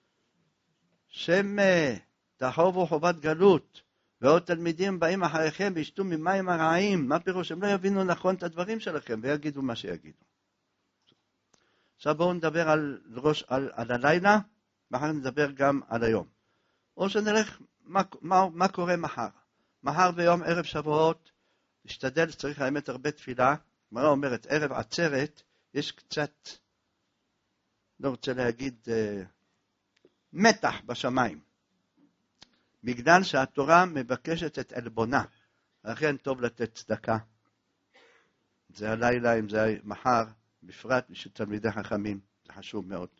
שם תחובו חובת גלות, ועוד תלמידים באים אחריכם וישתו ממים הרעים, מה פירוש? הם לא יבינו נכון את הדברים שלכם, ויגידו מה שיגידו. עכשיו בואו נדבר על הלילה, ואחר נדבר גם על היום. או שנלך מה קורה מחר. מחר ביום ערב שבועות, להשתדל, צריך האמת הרבה תפילה. גמרא אומרת, ערב עצרת, יש קצת, לא רוצה להגיד, מתח בשמיים. בגלל שהתורה מבקשת את עלבונה. לכן טוב לתת צדקה. זה הלילה, אם זה מחר, בפרט בשביל תלמידי חכמים. זה חשוב מאוד.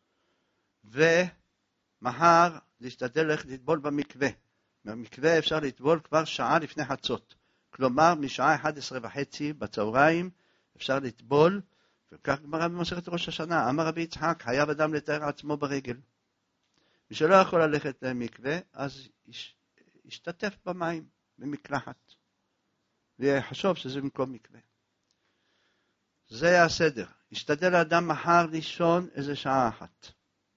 ומחר להשתדל ללכת לטבול במקווה. במקווה אפשר לטבול כבר שעה לפני חצות. כלומר, משעה 11:30 בצהריים אפשר לטבול, וכך גמרא במסכת ראש השנה. אמר רבי יצחק, חייב אדם לתאר עצמו ברגל. מי שלא יכול ללכת למקווה, אז ישתתף במים, במקלחת. ויחשוב שזה במקום מקווה. זה הסדר. ישתדל האדם מחר לישון איזה שעה אחת.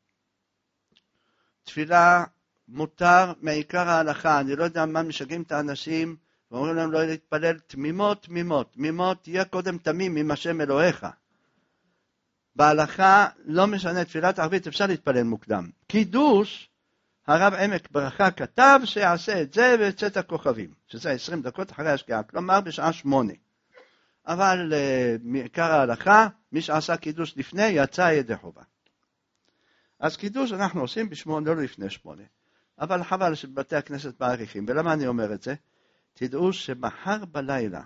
תפילה מותר מעיקר ההלכה. אני לא יודע מה משגעים את האנשים, ואומרים להם לא להתפלל תמימות, תמימות. תמימות, תהיה קודם תמים עם השם אלוהיך. בהלכה לא משנה, תפילת ערבית אפשר להתפלל מוקדם. קידוש, הרב עמק ברכה כתב שיעשה את זה ויצאת הכוכבים, שזה 20 דקות אחרי השקיעה, כלומר בשעה 8. אבל מעיקר ההלכה, מי שעשה קידוש לפני יצא ידי חובה. אז קידוש אנחנו עושים ב8, לא לפני 8. אבל חבל שבתי הכנסת מעריכים. ולמה אני אומר את זה? תדעו שמחר בלילה,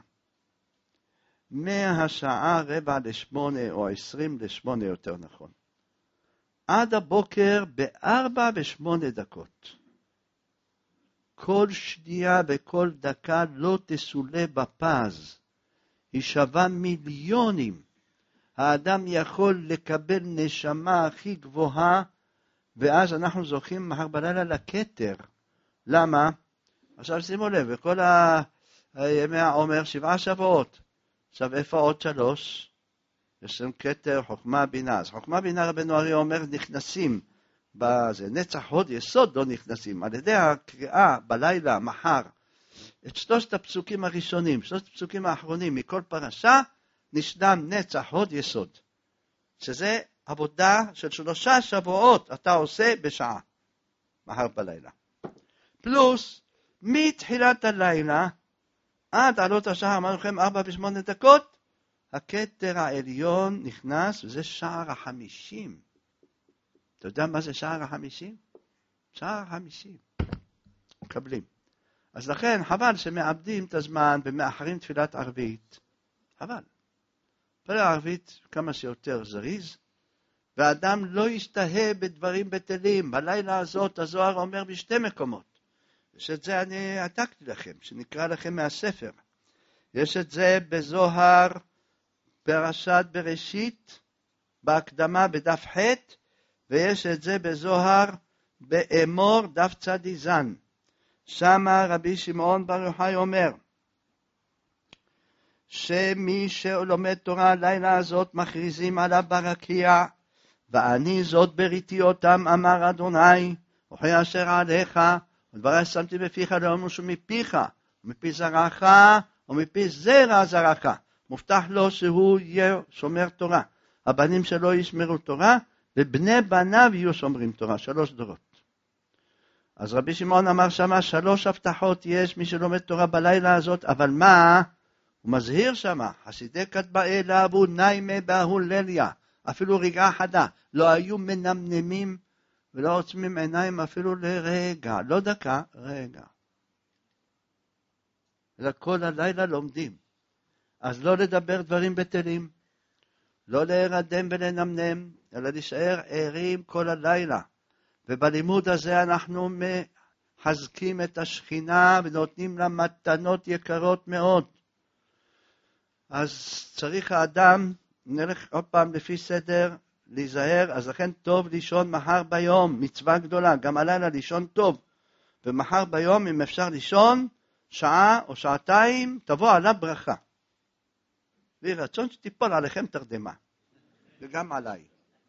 מהשעה 7:45 או 7:50 יותר נכון, עד הבוקר 4:08, כל שנייה וכל דקה לא תסולה בפז, היא שווה מיליונים. האדם יכול לקבל נשמה הכי גבוהה, ואז אנחנו זוכים מחר בלילה לכתר. למה? עכשיו שימו לב, וכל הימי העומר 7 שבועות. עכשיו איפה עוד 3? יש שם כתר, חוכמה, בינה. אז חוכמה, בינה רבנו אריה אומר נכנסים בזה. נצח הוד יסוד לא נכנסים. על ידי הקריאה בלילה, מחר, את 3 הפסוקים הראשונים, 3 הפסוקים האחרונים מכל פרשה, נשלם נצח הוד יסוד. שזה עבודה של 3 שבועות אתה עושה בשעה. מחר בלילה. פלוס, מתחילת הלילה, עד עלות השעה, אמרנו לכם 4:08, הכתר העליון נכנס, וזה שער ה-50. אתה יודע מה זה שער ה-50? שער ה-50. מקבלים. אז לכן חבל שמאבדים את הזמן ומאחרים תפילת ערבית. חבל. תפילת ערבית כמה שיותר זריז, ואדם לא ישתהה בדברים בטלים. בלילה הזאת הזוהר אומר בשתי מקומות. יש את זה אני עתקתי לכם, שנקרא לכם מהספר. יש את זה בזוהר פרשת בראשית, בהקדמה בדף ח', ויש את זה בזוהר באמור דף צדי זן. שמה רבי שמעון בר יוחאי אומר, שמי שלומד תורה הלילה הזאת מכריזים עליו ברקיע, ואני זאת בריתי אותם אמר אדוני, וכי אשר עליך, ודברי שמתי בפיך לא ימושו מפיך, ומפי זרעך, ומפי זרע זרעך. מובטח לו שהוא יהיה שומר תורה. הבנים שלו ישמרו תורה, ובני בניו יהיו שומרים תורה, 3 דורות. אז רבי שמעון אמר שמה 3 הבטחות יש מי שלומד תורה בלילה הזאת, אבל מה? הוא מזהיר שמה, חסידי כתבאי לאבו ניימה בהולליה, אפילו רגעה חדה, לא היו מנמנמים ולא עוצמים עיניים אפילו לרגע, לא דקה, רגע. אלא כל הלילה לומדים. אז לא לדבר דברים בטלים, לא להירדם ולנמנם, אלא להישאר ערים כל הלילה. ובלימוד הזה אנחנו מחזקים את השכינה ונותנים לה מתנות יקרות מאוד. אז צריך האדם, נלך עוד פעם לפי סדר, להיזהר, אז לכן טוב לישון מחר ביום, מצווה גדולה, גם הלילה לישון טוב. ומחר ביום אם אפשר לישון, שעה או שעתיים, תבוא עליו ברכה. ויהי רצון שתיפול עליכם תרדמה, וגם עליי.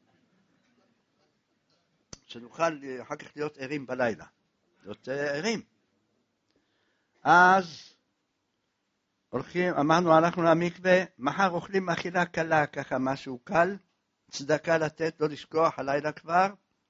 שנוכל אחר כך להיות ערים בלילה. להיות ערים. אז הולכים, אמרנו, הלכנו למקווה, מחר אוכלים אכילה קלה, ככה משהו קל, צדקה לתת, לא לשכוח, הלילה כבר.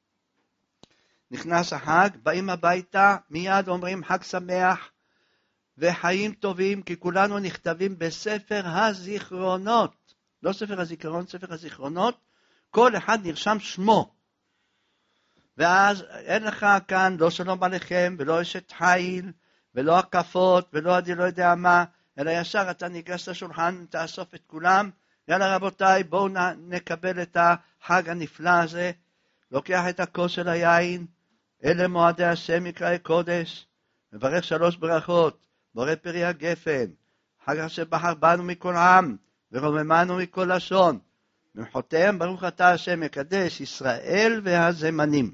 נכנס החג, באים הביתה, מיד אומרים חג שמח וחיים טובים, כי כולנו נכתבים בספר הזיכרונות. לא ספר הזיכרון, ספר הזיכרונות, כל אחד נרשם שמו. ואז אין לך כאן לא שלום עליכם, ולא אשת חיל, ולא הקפות, ולא אני לא יודע מה, אלא ישר אתה ניגש לשולחן, תאסוף את כולם, יאללה רבותיי, בואו נקבל את החג הנפלא הזה, לוקח את הכוס של היין, אלה מועדי השם יקראי קודש, מברך 3 ברכות, בורא פרי הגפן, חג אשר בחר בנו מכל עם, ורוממנו מכל לשון, ממחותיהם ברוך אתה השם יקדש ישראל והזמנים.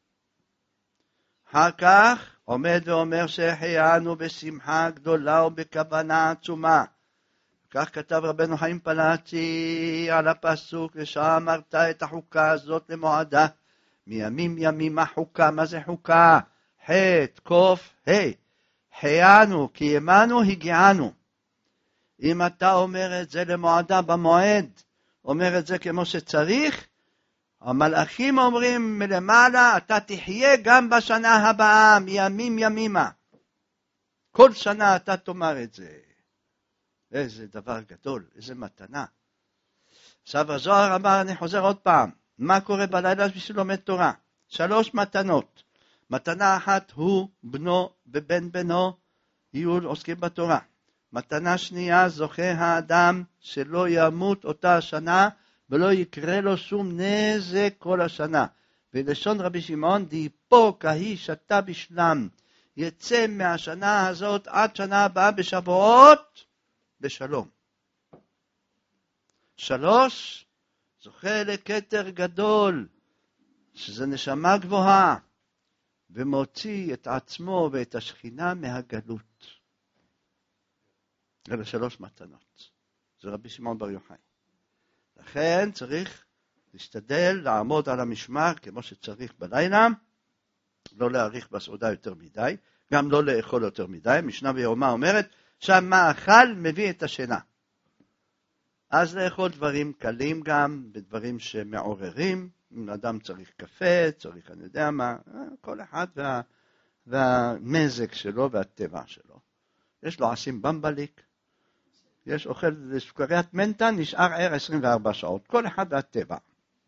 אחר כך עומד ואומר שהחיינו בשמחה גדולה ובכוונה עצומה. כך כתב רבנו חיים פלאצ'י על הפסוק, ושעה אמרת את החוקה הזאת למועדה, מימים ימים החוקה. מה זה חוקה? ח' קוף ה' חיינו, קיימנו, הגיענו. אם אתה אומר את זה למועדה במועד, אומר את זה כמו שצריך, המלאכים אומרים מלמעלה, אתה תחיה גם בשנה הבאה, מימים ימימה. כל שנה אתה תאמר את זה. איזה דבר גדול, איזה מתנה. עכשיו הזוהר אמר, אני חוזר עוד פעם, מה קורה בלילה בשביל לומד תורה? 3 מתנות. מתנה אחת הוא, בנו ובן בנו, יהיו עוסקים בתורה. מתנה שנייה, זוכה האדם שלא ימות אותה השנה, ולא יקרה לו שום נזק כל השנה. ולשון רבי שמעון, דיפו כהי שתה בשלם, יצא מהשנה הזאת עד שנה הבאה בשבועות, בשלום. 3, זוכה לכתר גדול, שזה נשמה גבוהה, ומוציא את עצמו ואת השכינה מהגלות. אלה 3 מתנות. זה רבי שמעון בר יוחאי. לכן צריך להשתדל לעמוד על המשמר כמו שצריך בלילה, לא להאריך בסעודה יותר מדי, גם לא לאכול יותר מדי. משנה ויומה אומרת שהמאכל מביא את השינה. אז לאכול דברים קלים גם, בדברים שמעוררים, אם אדם צריך קפה, צריך אני יודע מה, כל אחד והמזג שלו והטבע שלו. יש לו עשים במבליק, יש אוכל סוכריית מנטה, נשאר ער 24 שעות, כל אחד והטבע.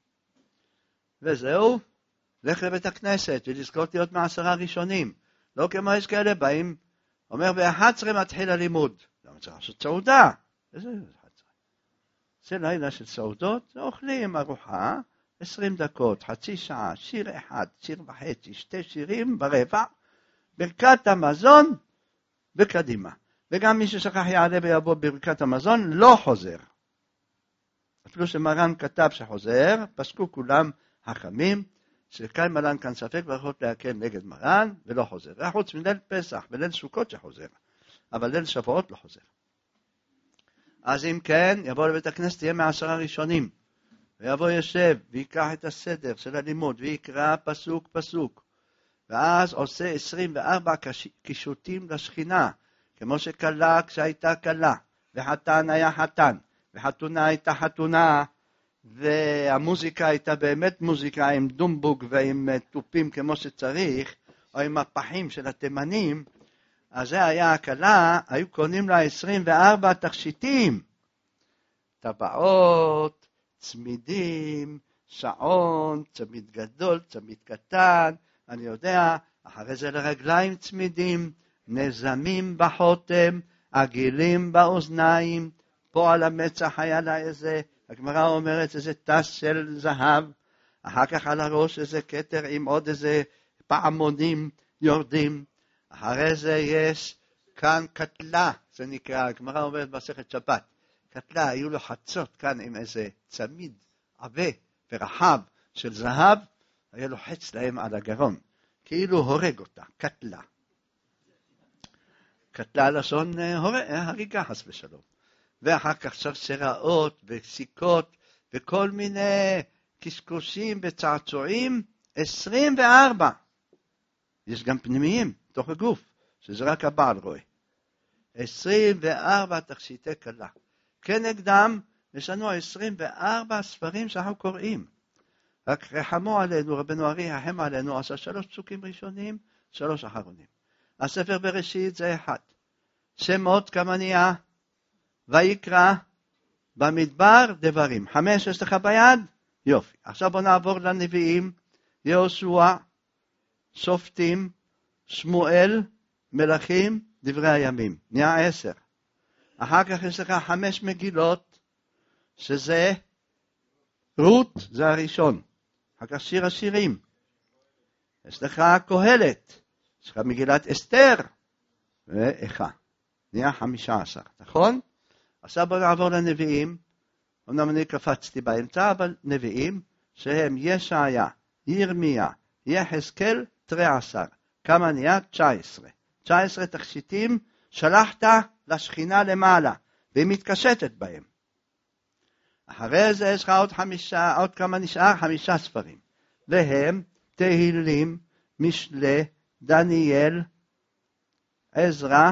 וזהו, לך לבית הכנסת ולזכות להיות מ10 ראשונים. לא כמו יש כאלה באים, אומר ב11 מתחיל הלימוד. למה צריך לעשות סעודה? איזה 11? זה לילה של סעודות, זה אוכלים ארוחה, 20 דקות, חצי שעה, שיר אחד, שיר וחצי, 2 שירים ברבע, ברכת המזון וקדימה. וגם מי ששכח יעלה ויבוא ברכת המזון לא חוזר. אפילו שמרן כתב שחוזר, פסקו כולם חכמים, שקיים מרן כאן ספק ויכולת להקל נגד מרן ולא חוזר. חוץ מליל פסח וליל סוכות שחוזר, אבל ליל שבועות לא חוזר. אז אם כן, יבוא לבית הכנסת, יהיה 10 ראשונים, ויבוא יושב ויקח את הסדר של הלימוד ויקרא פסוק פסוק, ואז עושה 24 קישוטים לשכינה, כמו שקלה כשהייתה קלה, וחתן היה חתן, וחתונה הייתה חתונה, והמוזיקה הייתה באמת מוזיקה עם דומבוג ועם טופים כמו שצריך, או עם הפחים של התימנים. אז זה היה הקלה, היו קונים לה 24 תכשיטים, טבעות, צמידים, שעון, צמיד גדול, צמיד קטן, אני יודע, אחרי זה לרגליים צמידים, נזמים בחותם, עגילים באוזניים, פה על המצח היה לה איזה, הגמרא אומרת איזה טס של זהב, אחר כך על הראש איזה כתר עם עוד איזה פעמונים יורדים, אחרי זה יש כאן קטלה, זה נקרא, הגמרא אומרת מסכת שבת, קטלה, היו לו חצות כאן עם איזה צמיד עבה ורחב של זהב, היה לו חץ להם על הגרון, כאילו הורג אותה, קטלה. קטלה לשון הריגה חס ושלום. ואחר כך שרשראות וסיכות וכל מיני קשקושים וצעצועים, 24. יש גם פנימיים, תוך הגוף, שזה רק הבעל רואה. 24 תכשיטי קלה. כנגדם, יש לנו 24 ספרים שאנחנו קוראים. רק רחמו עלינו, רבנו ארי רחם עלינו, עשה 3 פסוקים ראשונים, 3 אחרונים. הספר בראשית זה 1. שמות כמה נהיה? ויקרא, במדבר דברים. 5 יש לך ביד? יופי. עכשיו בוא נעבור לנביאים, יהושע, שופטים, שמואל, מלכים, דברי הימים. נהיה 10. אחר כך יש לך 5 מגילות, שזה רות, זה הראשון. אחר כך שיר השירים. יש לך קהלת, יש לך מגילת אסתר, ואיכה. נהיה 15, נכון? עכשיו בואו נעבור לנביאים, אמנם אני קפצתי באמצע, אבל נביאים שהם ישעיה, ירמיה, יחזקאל, 13. כמה נהיה? 19. 19 תכשיטים שלחת לשכינה למעלה, והיא מתקשטת בהם. אחרי זה יש לך עוד כמה נשאר? 5 ספרים. והם תהילים, משלי, דניאל, עזרא,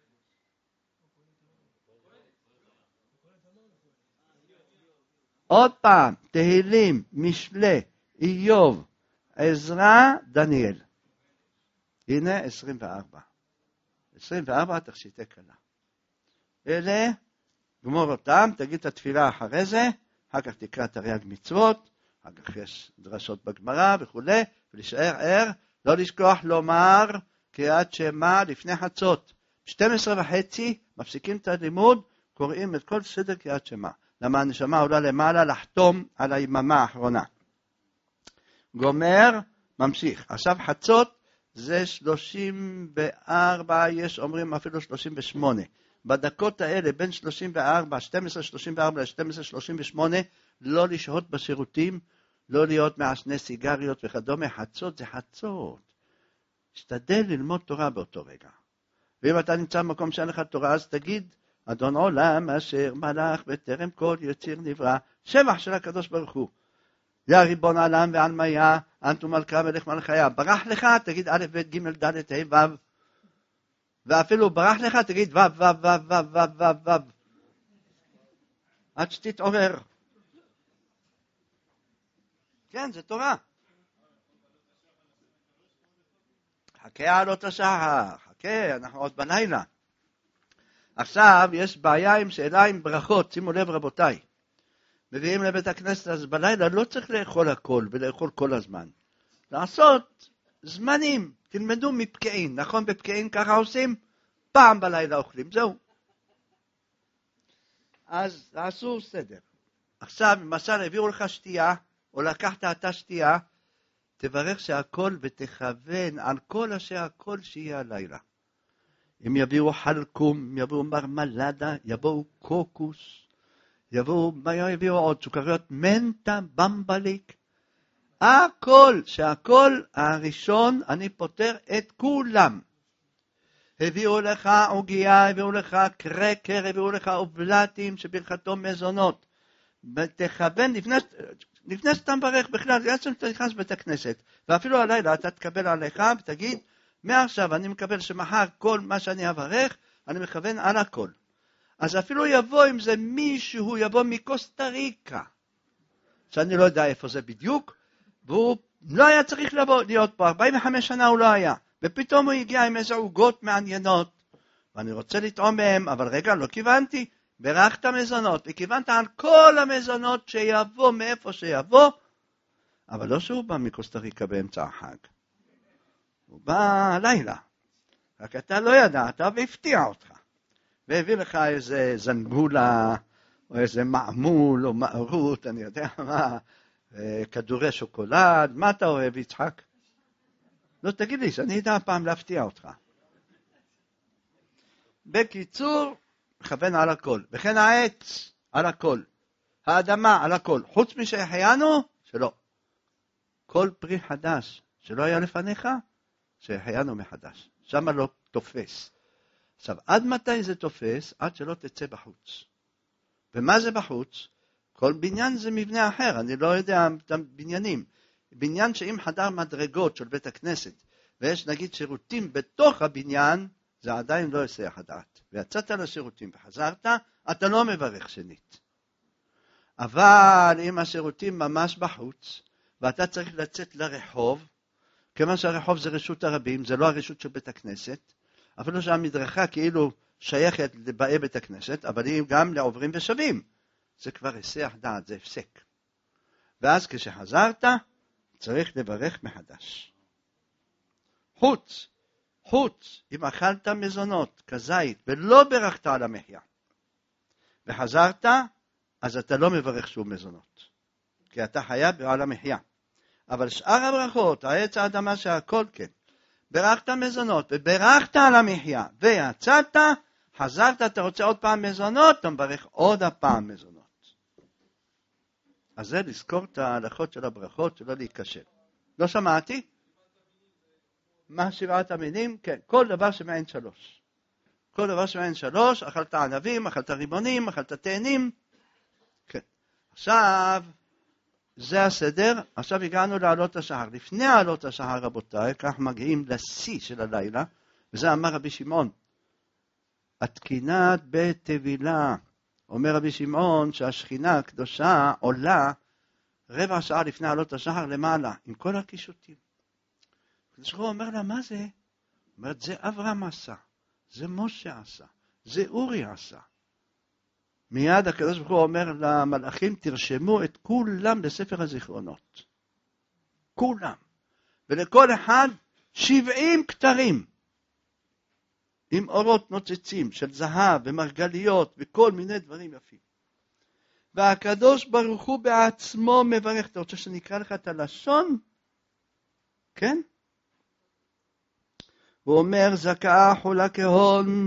עוד פעם, תהילים, משלי, איוב, עזרא, דניאל. הנה 24. 24 תכשיטי קלה. אלה, גמור אותם, תגיד את התפילה אחרי זה, אחר כך תקרא תרי"ג מצוות, אחר כך יש דרשות בגמרא וכו', ולהישאר ער, לא לשכוח לומר קריאת שמע לפני חצות. 12:30 מפסיקים את הלימוד, קוראים את כל סדר קריאת שמע. למה הנשמה עולה למעלה לחתום על היממה האחרונה. גומר, ממשיך. עכשיו חצות זה 34, יש אומרים אפילו 38. בדקות האלה בין 34, 12:34 ל-12:38, לא לשהות בשירותים, לא להיות מעשני סיגריות וכדומה. חצות זה חצות. תשתדל ללמוד תורה באותו רגע. ואם אתה נמצא במקום שאין לך תורה, אז תגיד, אדון עולם אשר מלך בטרם כל יציר נברא, שבח של הקדוש ברוך הוא. יא ריבון העולם ועלמיה, אנטו מלכה מלך מלכיה. ברח לך, תגיד א' ב' ג' ד' ה' ו'. ואפילו ברח לך, תגיד ו' ו' ו' ו' ו' ו' ו'. עד שתתעורר. כן, זה תורה. חכה עלות השחר, חכה, אנחנו עוד בלילה. עכשיו יש בעיה עם שאלה עם ברכות, שימו לב רבותיי. מביאים לבית הכנסת, אז בלילה לא צריך לאכול הכל ולאכול כל הזמן. לעשות זמנים, תלמדו מפקעין, נכון בפקעין ככה עושים? פעם בלילה אוכלים, זהו. אז תעשו סדר. עכשיו, למשל, הביאו לך שתייה, או לקחת אתה שתייה, תברך שהכל ותכוון על כל אשר הכל שיהיה הלילה. אם יביאו חלקום, יביאו מרמלדה, יבואו קוקוס, יביאו עוד סוכריות, מנטה, במבליק, הכל, שהכל הראשון, אני פותר את כולם. הביאו לך עוגיה, הביאו לך קרקר, הביאו לך אובלטים שברכתו מזונות. ותכוון, לפני שאתה מברך בכלל, זה עצם שאתה נכנס בית הכנסת, ואפילו הלילה אתה תקבל עליך ותגיד, מעכשיו אני מקבל שמחר כל מה שאני אברך, אני מכוון על הכל. אז אפילו יבוא אם זה מישהו, יבוא מקוסטה ריקה, שאני לא יודע איפה זה בדיוק, והוא לא היה צריך להיות פה, 45 שנה הוא לא היה, ופתאום הוא הגיע עם איזה עוגות מעניינות, ואני רוצה לטעום מהם, אבל רגע, לא כיוונתי, ברכת מזונות, וכיוונת על כל המזונות שיבוא מאיפה שיבוא, אבל לא שהוא בא מקוסטה ריקה באמצע החג, הוא בא הלילה, רק אתה לא ידעת והפתיע אותך, והביא לך איזה זנגולה, או איזה מעמול, או מערות, אני יודע מה, כדורי שוקולד, מה אתה אוהב יצחק? לא תגיד לי, שאני אדע פעם להפתיע אותך. בקיצור, מכוון על הכל, וכן העץ על הכל, האדמה על הכל, חוץ משהחיינו, שלא. כל פרי חדש שלא היה לפניך, שהחיינו מחדש. שמה לא תופס. עכשיו, עד מתי זה תופס? עד שלא תצא בחוץ. ומה זה בחוץ? כל בניין זה מבנה אחר, אני לא יודע את הבניינים. בניין שאם חדר מדרגות של בית הכנסת, ויש נגיד שירותים בתוך הבניין, זה עדיין לא יסייח הדעת. ויצאת לשירותים וחזרת, אתה לא מברך שנית. אבל אם השירותים ממש בחוץ, ואתה צריך לצאת לרחוב, כיוון שהרחוב זה רשות הרבים, זה לא הרשות של בית הכנסת, אפילו שהמדרכה כאילו שייכת לבאי בית הכנסת, אבל היא גם לעוברים ושבים. זה כבר היסח דעת, זה הפסק. ואז כשחזרת, צריך לברך מחדש. חוץ, אם אכלת מזונות, כזית, ולא ברכת על המחיה, וחזרת, אז אתה לא מברך שום מזונות, כי אתה חייב על המחיה. אבל שאר הברכות, העץ האדמה שהכל כן, ברכת מזונות, וברכת על המחיה, ויצאת, חזרת, אתה רוצה עוד פעם מזונות, אתה מברך עוד הפעם מזונות. אז זה לזכור את ההלכות של הברכות, שלא להיקשר. לא שמעתי? מה 7 המינים? כן, כל דבר שמעין 3. כל דבר שמעין 3, אכלת ענבים, אכלת רימונים, אכלת תאנים. כן. עכשיו, זה הסדר. עכשיו הגענו לעלות השחר. לפני לעלות השחר, רבותיי, כך מגיעים לשיא של הלילה, וזה אמר רבי שמעון. התקינת בית תבילה. אומר רבי שמעון שהשכינה הקדושה עולה רבע שעה לפני עלות השחר למעלה, עם כל הקישוטים. הקדוש ברוך הוא אומר לה, מה זה? הוא אומר, זה אברהם עשה, זה משה עשה, זה אורי עשה. מיד הקדוש ברוך הוא אומר למלאכים, תרשמו את כולם לספר הזיכרונות. כולם. ולכל אחד 70 כתרים. עם אורות נוצצים של זהב ומרגליות וכל מיני דברים יפים. והקדוש ברוך הוא בעצמו מברך. אתה רוצה שנקרא לך את הלשון? כן? הוא אומר, זכאה חולה כהון,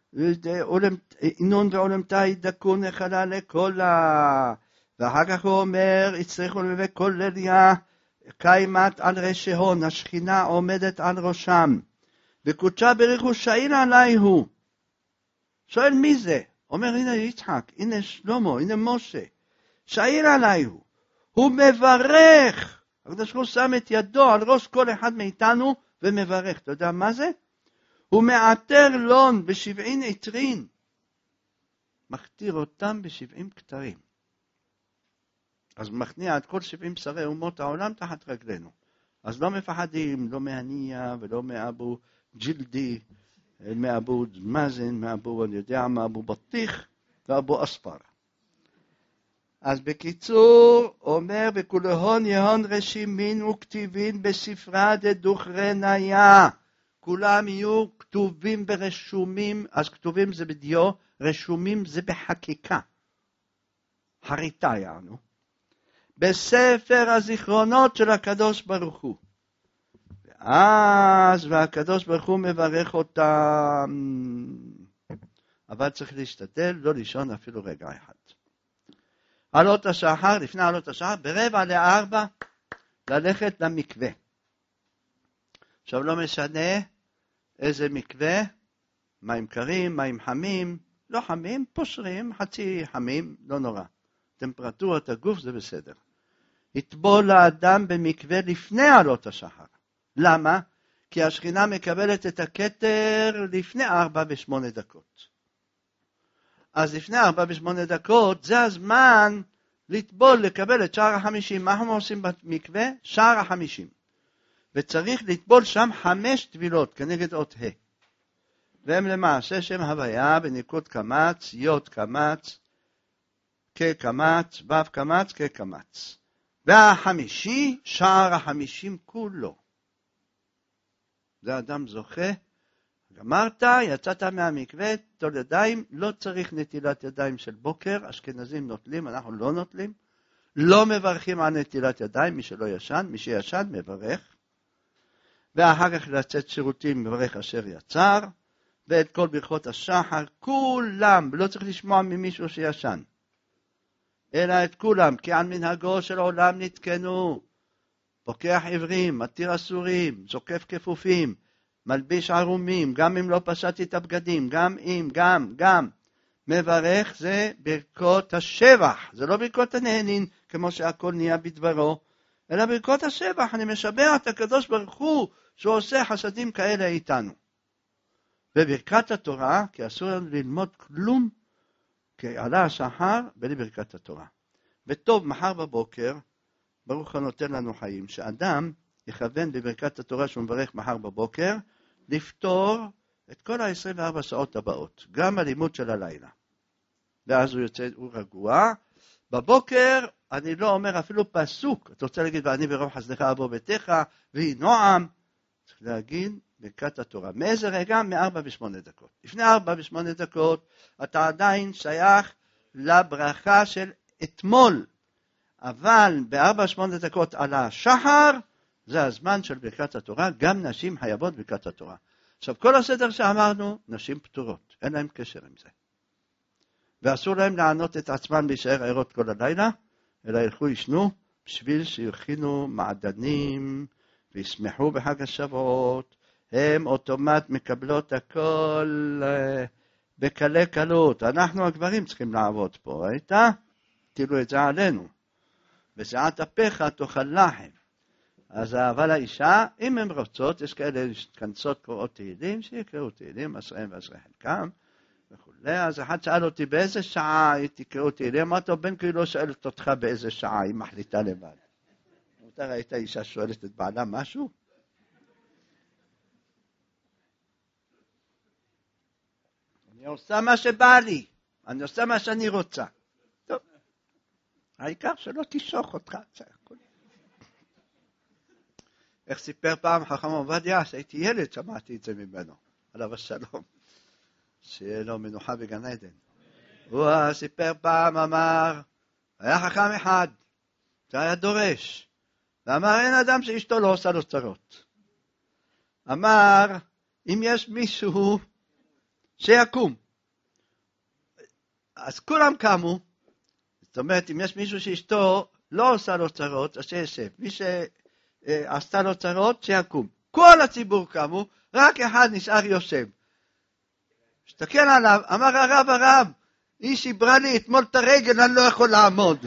אינון ועולמתה ידקון נחלה לקולה. ואחר כך הוא אומר, יצריכו לביא כל לליה, קיימת על ראשי הון, השכינה עומדת על ראשם. וקודשה בריחו שאיל עלי הוא. שואל מי זה? אומר הנה יצחק, הנה שלמה, הנה משה. שאיל עלי הוא. הוא מברך. הקדוש ברוך הוא שם את ידו על ראש כל אחד מאיתנו ומברך. אתה יודע מה זה? הוא מעטר לון ב70 עטרין. מכתיר אותם ב70 כתרים. אז מכניע את כל 70 שרי אומות העולם תחת רגלינו. אז לא מפחדים, לא מהנייה ולא מאבו ג'ילדי, מאבו מאזן, מאבו, אני יודע, מאבו בטיח ואבו אספר. אז בקיצור, אומר, וכולהון יהון רשימין וכתיבין בספרה דדוכרניה. כולם יהיו כתובים ורשומים, אז כתובים זה בדיו, רשומים זה בחקיקה. חריטה יענו. בספר הזיכרונות של הקדוש ברוך הוא. ואז, והקדוש ברוך הוא מברך אותם. אבל צריך להשתדל, לא לישון אפילו רגע אחד. עלות השחר, לפני עלות השחר, 3:45, ללכת למקווה. עכשיו לא משנה איזה מקווה, מים קרים, מים חמים, לא חמים, פושרים, חצי חמים, לא נורא. טמפרטורת הגוף זה בסדר. יטבול האדם במקווה לפני עלות השחר. למה? כי השכינה מקבלת את הכתר לפני 4:08. אז לפני 4:08 זה הזמן לטבול, לקבל את שער ה-50. מה אנחנו עושים במקווה? שער ה-50. וצריך לטבול שם 5 טבילות כנגד אות ה'. והם למעשה שם הוויה בניקוד קמץ, יוד קמץ, כ' קמץ, ו' קמץ, כ' קמץ. והחמישי, שער ה-50 כולו. זה אדם זוכה. גמרת, יצאת מהמקווה, תול ידיים, לא צריך נטילת ידיים של בוקר, אשכנזים נוטלים, אנחנו לא נוטלים, לא מברכים על נטילת ידיים, מי שלא ישן, מי שישן מברך, ואחר כך לצאת שירותים מברך אשר יצר, ואת כל ברכות השחר, כולם, לא צריך לשמוע ממישהו שישן, אלא את כולם, כי על מנהגו של עולם נתקנו, פוקח עברים, מתיר אסורים, זוקף כפופים, מלביש ערומים, גם אם לא פשטתי את הבגדים, גם, מברך זה ברכות השבח, זה לא ברכות הנהנין, כמו שהכל נהיה בדברו, אלא ברכות השבח, אני משבח את הקדוש ברוך הוא, שהוא עושה חסדים כאלה איתנו. בברכת התורה, כי אסור לנו ללמוד כלום, כי עלה השחר בלי ברכת התורה. וטוב, מחר בבוקר, ברוך הנותן לנו חיים, שאדם יכוון בברכת התורה שהוא מברך מחר בבוקר, לפתור את כל ה-24 שעות הבאות, גם הלימוד של הלילה. ואז הוא יוצא, הוא רגוע. בבוקר אני לא אומר אפילו פסוק, אתה רוצה להגיד, ואני ברוב חסדך אבוא ביתך, והיא נועם, צריך להגיד ברכת התורה. מאיזה רגע? מ-4:08. לפני 4:08 אתה עדיין שייך לברכה של אתמול, אבל ב-4:08 על השחר, זה הזמן של ברכת התורה, גם נשים חייבות ברכת התורה. עכשיו, כל הסדר שאמרנו, נשים פטורות, אין להם קשר עם זה. ואסור להם לענות את עצמם להישאר ערות כל הלילה, אלא ילכו ישנו, בשביל שיוכינו מעדנים, וישמחו בחג השבועות, הם אוטומט מקבלות הכל בקלי קלות. אנחנו הגברים צריכים לעבוד פה, ראית? תראו את זה עלינו. בזיעת אפיך תאכל לחם. אז אבל האישה, אם הן רוצות, יש כאלה שכנסות קוראות תהילים, שיקראו תהילים, עשריהם ועשרי חלקם, וכולי. אז אחד שאל אותי באיזה שעה תקראו תהילים, אמרתי לו, בן כי לא שואלת אותך באיזה שעה, היא מחליטה לבד. אתה ראית אישה שואלת את בעלה משהו? אני עושה מה שבא לי, אני עושה מה שאני רוצה. טוב, העיקר שלא תשוך אותך, זה הכל. איך סיפר פעם חכם עובדיה, שהייתי ילד, שמעתי את זה ממנו, עליו השלום, שיהיה לו מנוחה בגן עדן. הוא סיפר פעם, אמר, היה חכם אחד, שהיה דורש, ואמר, אין אדם שאשתו לא עושה לו צרות. אמר, אם יש מישהו שיקום, אז כולם קמו, זאת אומרת, אם יש מישהו שאשתו לא עושה לו צרות, אז שישב. מי שעשתה לו צרות, שיקום. כל הציבור קמו, רק אחד נשאר יושב. שתקל עליו, אמר הרב, היא שיברה לי אתמול את הרגל, אני לא יכול לעמוד.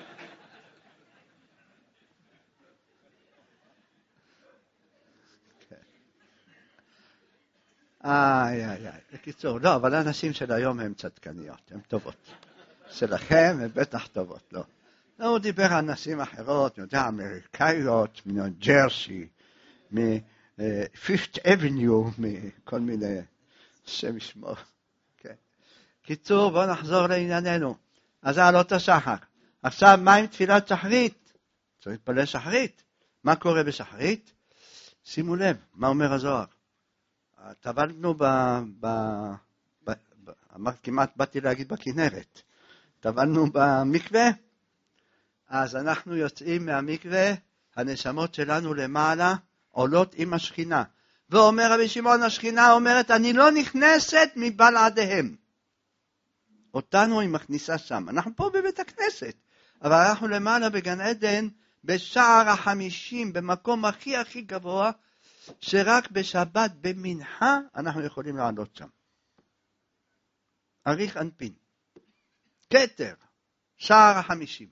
בקיצור, לא, אבל האנשים של היום הם צדקניות, הם טובות. שלכם הם בטח טובות, לא. הוא דיבר על נשים אחרות, יודע, אמריקאיות, מניו ג'רסי, מ-Fifth Avenue, מכל מיני שם ישמור. קיצור, בואו נחזור לענייננו. אז עלות השחר. עכשיו, מה עם תפילת שחרית? צריך להתפלל שחרית. מה קורה בשחרית? שימו לב, מה אומר הזוהר? טבלנו כמעט באתי להגיד בכנרת. טבלנו במקווה, אז אנחנו יוצאים מהמקווה, הנשמות שלנו למעלה, עולות עם השכינה. ואומר רבי שמעון, השכינה אומרת, אני לא נכנסת מבלעדיהם. אותנו היא מכניסה שם. אנחנו פה בבית הכנסת, אבל אנחנו למעלה בגן עדן, בשער ה50, במקום הכי הכי גבוה, שרק בשבת במנחה אנחנו יכולים לעלות שם. אריך אנפין. כתר, שער ה50.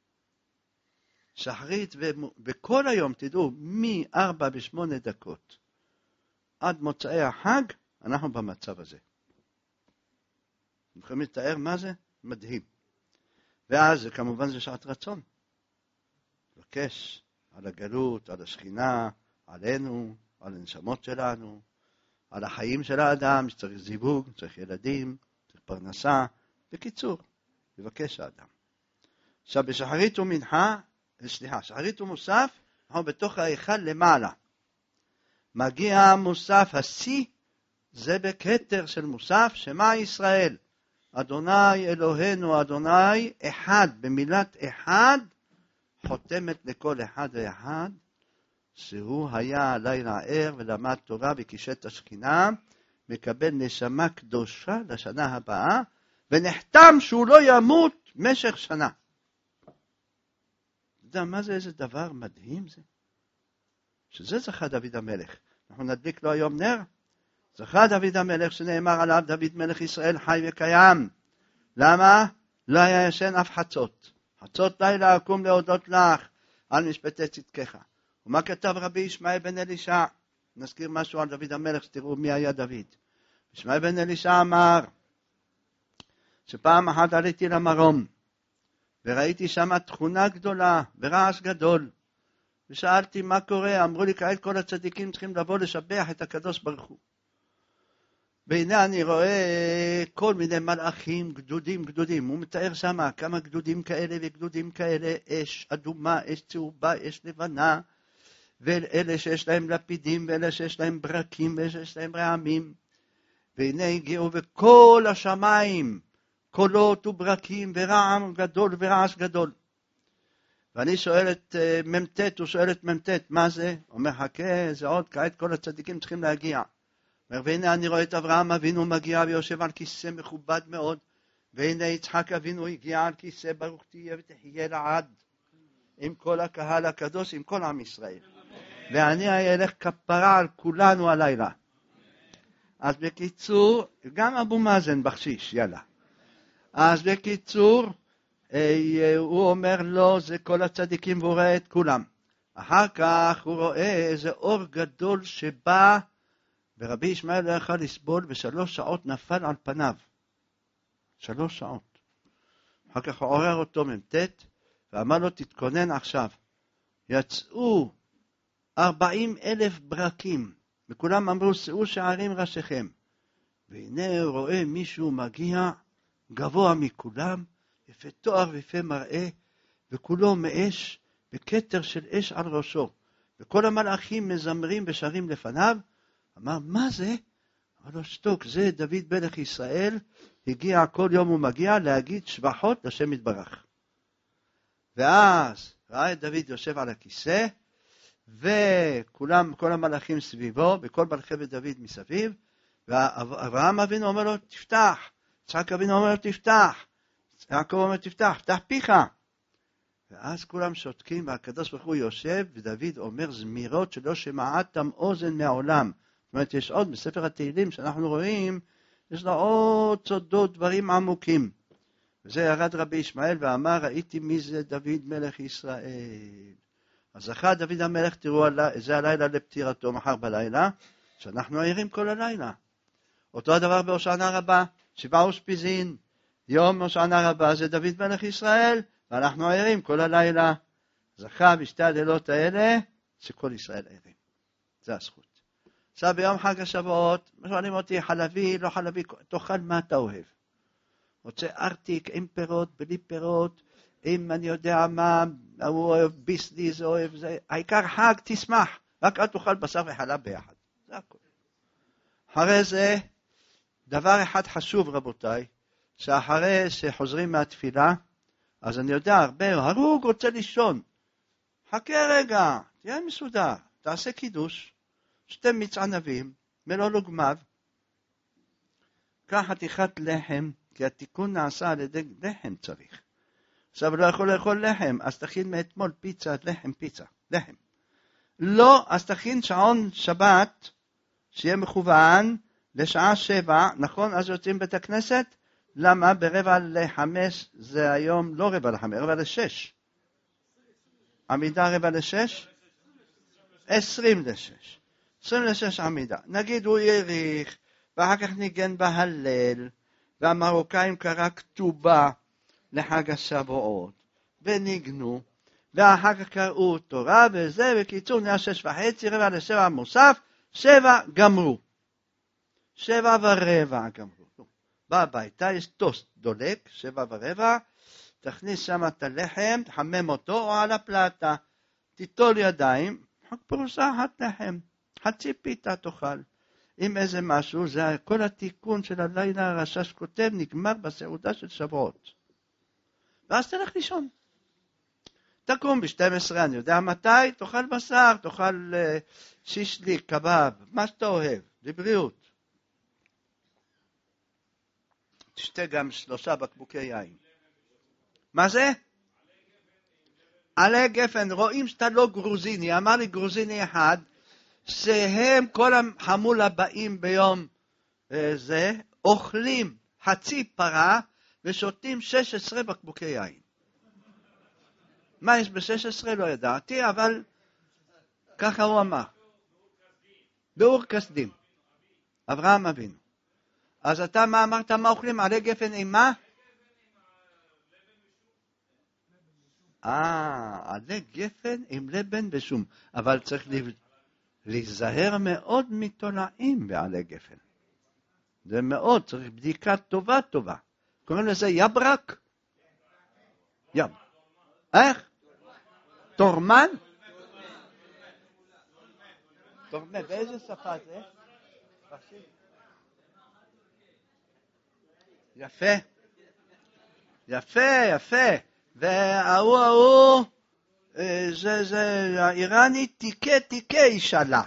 שחרית וכל היום, תדעו, מ4 ב8 דקות עד מוצאי החג, אנחנו במצב הזה. אתם יכולים לתאר מה זה? מדהים. ואז כמובן זה שעת רצון. לבקש על הגלות, על השכינה, עלינו, על הנשמות שלנו, על החיים של האדם, שצריך זיווג, צריך ילדים, צריך פרנסה. בקיצור, לבקש האדם. עכשיו בשחרית ומנחה, שחרית ומוסף, אנחנו בתוך ההיכל למעלה. מגיע מוסף, השיא, זה בכתר של מוסף, שמה ישראל? אדוני אלוהינו, אדוני אחד, במילת אחד, חותמת לכל אחד ואחד, שהוא היה לילה ער ולמד תורה וקישט השכינה, מקבל נשמה קדושה לשנה הבאה, ונחתם שהוא לא ימות משך שנה. אתה יודע מה זה, איזה דבר מדהים זה? שזה זכה דוד המלך. אנחנו נדליק לו היום נר. זכה דוד המלך שנאמר עליו, דוד מלך ישראל חי וקיים. למה? לא היה ישן אף חצות. חצות לילה אקום להודות לך על משפטי צדקך. ומה כתב רבי ישמעאל בן אלישע? נזכיר משהו על דוד המלך, שתראו מי היה דוד. ישמעאל בן אלישע אמר, שפעם אחת עליתי למרום, וראיתי שם תכונה גדולה ורעש גדול. ושאלתי מה קורה, אמרו לי כעת כל הצדיקים צריכים לבוא לשבח את הקדוש ברוך הוא. והנה אני רואה כל מיני מלאכים, גדודים. הוא מתאר שם כמה גדודים כאלה וגדודים כאלה, אש אדומה, אש צהובה, אש לבנה, ואלה שיש להם לפידים, ואלה שיש להם ברקים, ואלה שיש להם רעמים. והנה הגיעו וכל השמיים, קולות וברקים ורעם גדול ורעש גדול. ואני שואל את ממתת, הוא שואל את ממתת, מה זה? אומר, חכה, זה עוד, כעת כל הצדיקים צריכים להגיע. והנה אני רואה את אברהם אבינו מגיע ויושב על כיסא מכובד מאוד, והנה יצחק אבינו הגיע על כיסא, ברוך תהיה ותחיה לעד, עם כל הקהל הקדוש, עם כל עם ישראל. ואני אלך כפרה על כולנו הלילה. אז בקיצור, גם אבו מאזן בכשיש, יאללה. אז בקיצור, הוא אומר לו, זה כל הצדיקים, והוא רואה את כולם. אחר כך הוא רואה איזה אור גדול שבא, ורבי ישמעאל לא יכל לסבול, ב3 שעות נפל על פניו. 3 שעות. אחר כך הוא עורר אותו ממתת, ואמר לו, תתכונן עכשיו. יצאו 40,000 ברקים, וכולם אמרו, שאו שערים ראשיכם. והנה הוא רואה מישהו מגיע, גבוה מכולם, יפה תואר ויפה מראה, וכולו מאש, בכתר של אש על ראשו. וכל המלאכים מזמרים ושרים לפניו. אמר, מה זה? אמר לו, שתוק, זה דוד מלך ישראל, הגיע כל יום הוא מגיע להגיד שבחות לשם יתברך. ואז ראה את דוד יושב על הכיסא, וכולם, כל המלאכים סביבו, וכל מלכי דוד מסביב, ואברהם אבינו אומר לו, תפתח. יצחק אבינו אומר לו, תפתח. יעקב אומר, תפתח פיך. ואז כולם שותקים, והקדוש ברוך הוא יושב, ודוד אומר זמירות שלא שמעתם אוזן מעולם. זאת אומרת, יש עוד בספר התהילים שאנחנו רואים, יש לו עוד סודות, דברים עמוקים. וזה ירד רבי ישמעאל ואמר, ראיתי מי זה דוד מלך ישראל. אז זכה דוד המלך, תראו, זה הלילה לפטירתו, מחר בלילה, שאנחנו ערים כל הלילה. אותו הדבר בהושענא רבה, 7 אושפיזין, יום הושענא רבה זה דוד מלך ישראל, ואנחנו ערים כל הלילה. זכה בשתי הלילות האלה, שכל ישראל ערים. זה הזכות. עכשיו ביום חג השבועות, שואלים אותי, חלבי, לא חלבי, תאכל מה אתה אוהב. רוצה ארטיק עם פירות, בלי פירות, אם אני יודע מה, הוא אוהב ביסלי, זה אוהב זה. העיקר חג, תשמח, רק אל תאכל בשר וחלב ביחד. זה הכל. אחרי זה, דבר אחד חשוב רבותיי, שאחרי שחוזרים מהתפילה, אז אני יודע הרבה, הרוג רוצה לישון. חכה רגע, תהיה מסודר, תעשה קידוש, שתי מיץ ענבים, מלוא לוגמיו, קח חתיכת לחם, כי התיקון נעשה על ידי לחם צריך. עכשיו לא יכול לאכול לחם, אז תכין מאתמול פיצה, לחם פיצה, לחם. לא, אז תכין שעון שבת, שיהיה מכוון לשעה 7, נכון? אז יוצאים בית הכנסת, למה? ב4:45 זה היום לא 4:45, 5:45. עמידה 5:45? 20:46. 20:46 עמידה. נגיד הוא יריך, ואחר כך ניגן בהלל, והמרוקאים קרא כתובה לחג השבועות, וניגנו, ואחר כך קראו תורה וזה, בקיצור נהיה 6:30, 6:45 מוסף, 7 גמרו. 7:15 גמרו. בא הביתה, יש טוסט דולק, 7:15, תכניס שם את הלחם, תחמם אותו או על הפלטה, תיטול ידיים, רק פרוסה אחת לחם, חצי פיתה תאכל. עם איזה משהו, זה כל התיקון של הלילה הרשש כותב, נגמר בסעודה של שבועות. ואז תלך לישון. תקום ב-12, אני יודע מתי, תאכל בשר, תאכל שישלי, קבב, מה שאתה אוהב, לבריאות. תשתה גם 3 בקבוקי יין. מה זה? עלי גפן, רואים שאתה לא גרוזיני, אמר לי גרוזיני אחד, שהם כל החמול הבאים ביום זה, אוכלים חצי פרה ושותים 16 בקבוקי יין. מה יש ב-16? לא ידעתי, אבל ככה הוא אמר. באור כסדים. אברהם אבינו. אז אתה מה אמרת? מה אוכלים? עלי גפן עם מה? עלי גפן עם לבן ושום. אבל צריך להיזהר מאוד מתולעים בעלי גפן. זה מאוד, צריך בדיקה טובה טובה. קוראים לזה יברק? יב. איך? תורמן? תורמן, באיזה שפה זה? יפה. יפה, יפה. והוא, זה האיראני תיקה ישאלה.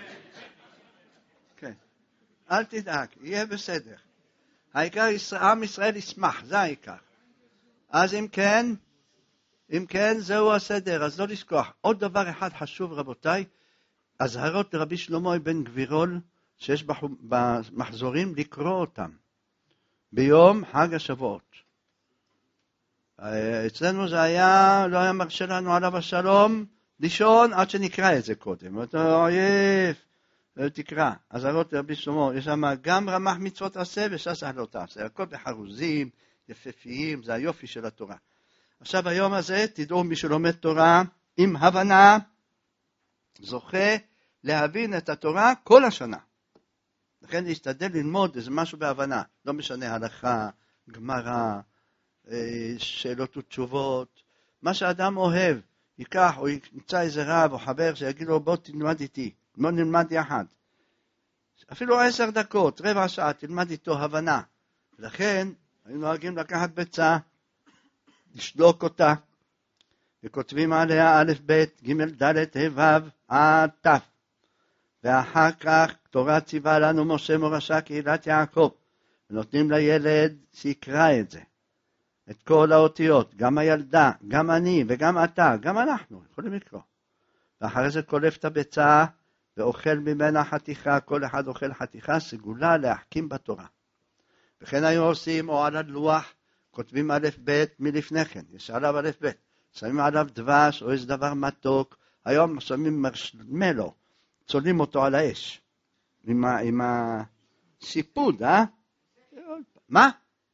כן. אל תדאג, יהיה בסדר. העיקר עם ישראל ישמח, זה העיקר. אז אם כן, זהו הסדר, אז לא לשכוח. עוד דבר אחד חשוב רבותיי, הזהרות לרבי שלמה בן גבירול, שיש במחזורים לקרוא אותם. ביום חג השבועות. אצלנו זה היה, לא היה מרשה לנו עליו השלום, לישון עד שנקרא את זה קודם. אתה עייף, תקרא. הזהרות לרבי שלמה, יש שם גם רמ"ח מצוות עשה וש"ס אהלות תעשה. הכל בחרוזים, יפהפיים, זה היופי של התורה. עכשיו היום הזה, תדעו מי שלומד תורה עם הבנה, זוכה להבין את התורה כל השנה. לכן להשתדל ללמוד איזה משהו בהבנה, לא משנה הלכה, גמרא, שאלות ותשובות, מה שאדם אוהב, ייקח או ימצא איזה רב או חבר שיגיד לו בוא תלמד איתי, בוא נלמד יחד. אפילו 10 דקות, רבע שעה, תלמד איתו הבנה. לכן היינו נוהגים לקחת ביצה, לשלוק אותה, וכותבים עליה א' ב' ג' ד' ה' ו' עד ת'. ואחר כך תורה ציווה לנו משה מורשה קהילת יעקב, ונותנים לילד שיקרא את זה, את כל האותיות, גם הילדה, גם אני וגם אתה, גם אנחנו יכולים לקרוא. ואחרי זה קולף את הביצה ואוכל ממנה חתיכה, כל אחד אוכל חתיכה, סגולה להחכים בתורה. וכן היו עושים או על הלוח, כותבים א' ב' מלפני כן, יש עליו א' ב', שמים עליו דבש או איזה דבר מתוק, היום שמים מרשמלו, צולים אותו על האש, עם השיפוד, מה?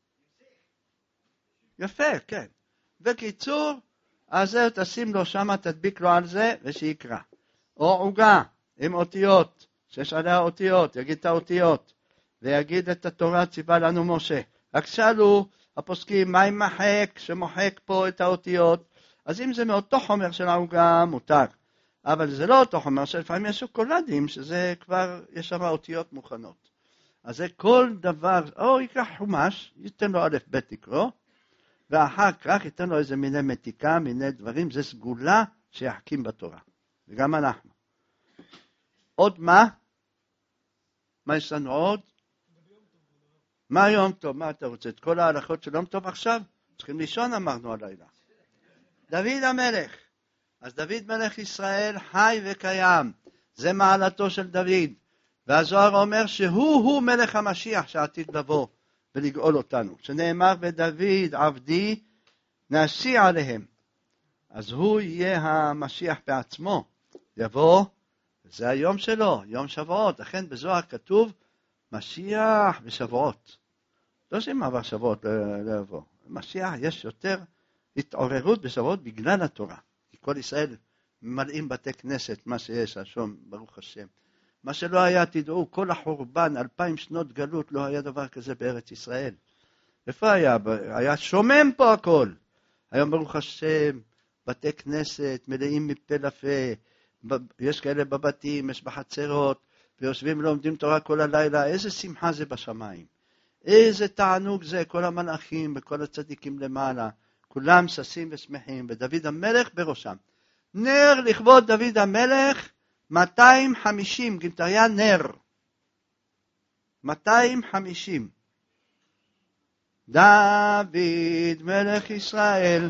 יפה, כן. בקיצור, אז זה תשים לו שם, תדביק לו על זה, ושיקרא. או עוגה, עם אותיות, שיש עליה אותיות, יגיד את האותיות, ויגיד את התורה ציווה לנו משה. רק שאלו הפוסקים, מה אם מחק, שמוחק פה את האותיות? אז אם זה מאותו חומר של העוגה, מותר. אבל זה לא אותו חומר, שלפעמים יש שוקולדים, שזה כבר, יש שם אותיות מוכנות. אז זה כל דבר, או ייקח חומש, ייתן לו א' ב' לקרוא, ואחר כך ייתן לו איזה מיני מתיקה, מיני דברים, זה סגולה שיחכים בתורה. וגם אנחנו. עוד מה? מה יש לנו עוד? מה יום טוב? מה אתה רוצה? את כל ההלכות של יום טוב עכשיו? צריכים לישון אמרנו הלילה. דוד המלך. אז דוד מלך ישראל חי וקיים. זה מעלתו של דוד. והזוהר אומר שהוא מלך המשיח שעתיד לבוא ולגאול אותנו. שנאמר בדוד עבדי נשיא עליהם. אז הוא יהיה המשיח בעצמו. יבוא, זה היום שלו, יום שבועות. לכן בזוהר כתוב משיח ושבועות. לא שמעבר שבועות לא יבוא. משיח יש יותר התעוררות בשבועות בגלל התורה. כי כל ישראל ממלאים בתי כנסת, מה שיש, השום, ברוך השם. מה שלא היה, תדעו, כל החורבן, 2000 שנות גלות, לא היה דבר כזה בארץ ישראל. איפה היה? היה שומם פה הכל. היום ברוך השם, בתי כנסת מלאים מפה לפה, יש כאלה בבתים, יש בחצרות, ויושבים ולומדים תורה כל הלילה. איזה שמחה זה בשמיים. איזה תענוג זה, כל המלאכים וכל הצדיקים למעלה. כולם ששים ושמחים, ודוד המלך בראשם. נר לכבוד דוד המלך, 250, גימטריה נר. 250. דוד מלך ישראל.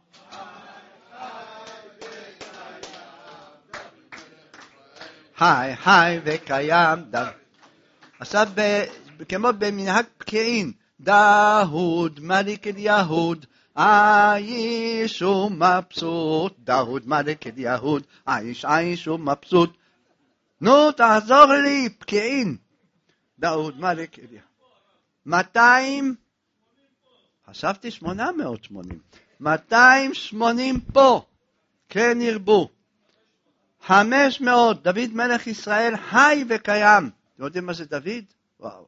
חי וקיים. עכשיו כמו במנהג פקיעין, דאוד מלך אל יהוד, עיש ומבסוט, דאוד מלך אל יהוד, עיש ומבסוט. נו, תעזור לי, פקיעין. דאוד מלך אל יהוד. 200, חשבתי 880. 280 פה, כן ירבו. 500, דוד מלך ישראל חי וקיים. אתם יודעים מה זה דוד? וואו.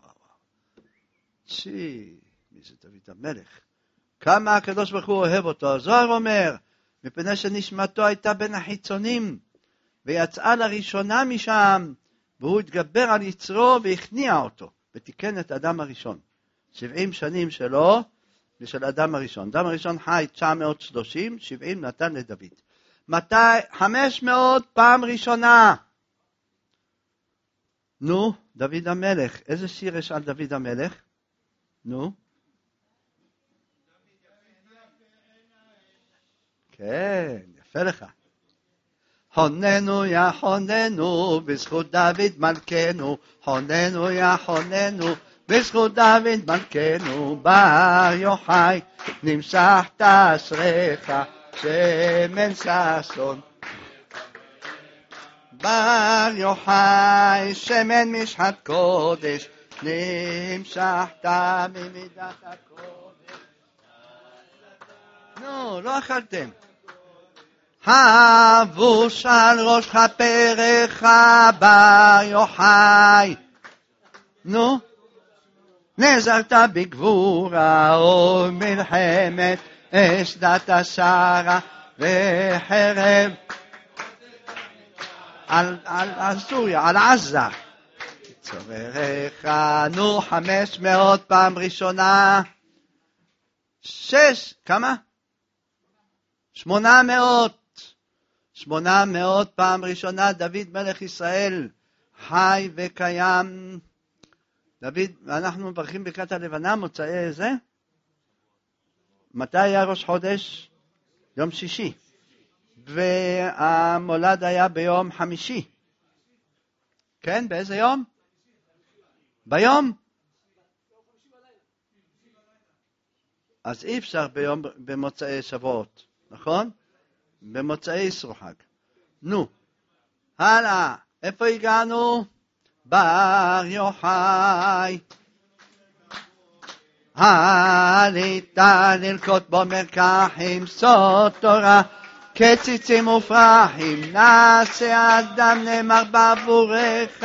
מי זה דוד המלך? כמה הקדוש ברוך הוא אוהב אותו. הזוהר אומר, מפני שנשמתו הייתה בין החיצונים, ויצאה לראשונה משם, והוא התגבר על יצרו והכניע אותו, ותיקן את אדם הראשון. 70 שנים שלו ושל אדם הראשון. אדם הראשון חי 930, 70 נתן לדוד. 500 פעם ראשונה. נו, דוד המלך. איזה שיר יש על דוד המלך? נו. כן, יפה לך. חוננו יא חוננו, בזכות דוד מלכנו. חוננו יא חוננו, בזכות דוד מלכנו. בר יוחאי, נמשך תשריך, שמן ששון. בר יוחאי, שמן משחת קודש, נמשכת ממידת הקודש. נו, לא אכלתם. הבוש על ראש כפרך, בר יוחאי. נו, נזרת בגבורה ומלחמת, אשדת השרה וחרב. על סוריה, על עזה. צורך, נו, 500 פעם ראשונה. 6, כמה? 800 פעם ראשונה. דוד מלך ישראל חי וקיים. דוד, אנחנו מברכים ברכת הלבנה, מוצאי זה? מתי היה ראש חודש? יום שישי. והמולד היה ביום חמישי. כן, באיזה יום? ביום? אז אי אפשר במוצאי שבועות, נכון? במוצאי ישרו חג. נו, הלאה, איפה הגענו? בר יוחאי. הליטה ללקוט בו מרקחים, סוד תורה, כציצים ופרחים, נעשה אדם נאמר בעבורך.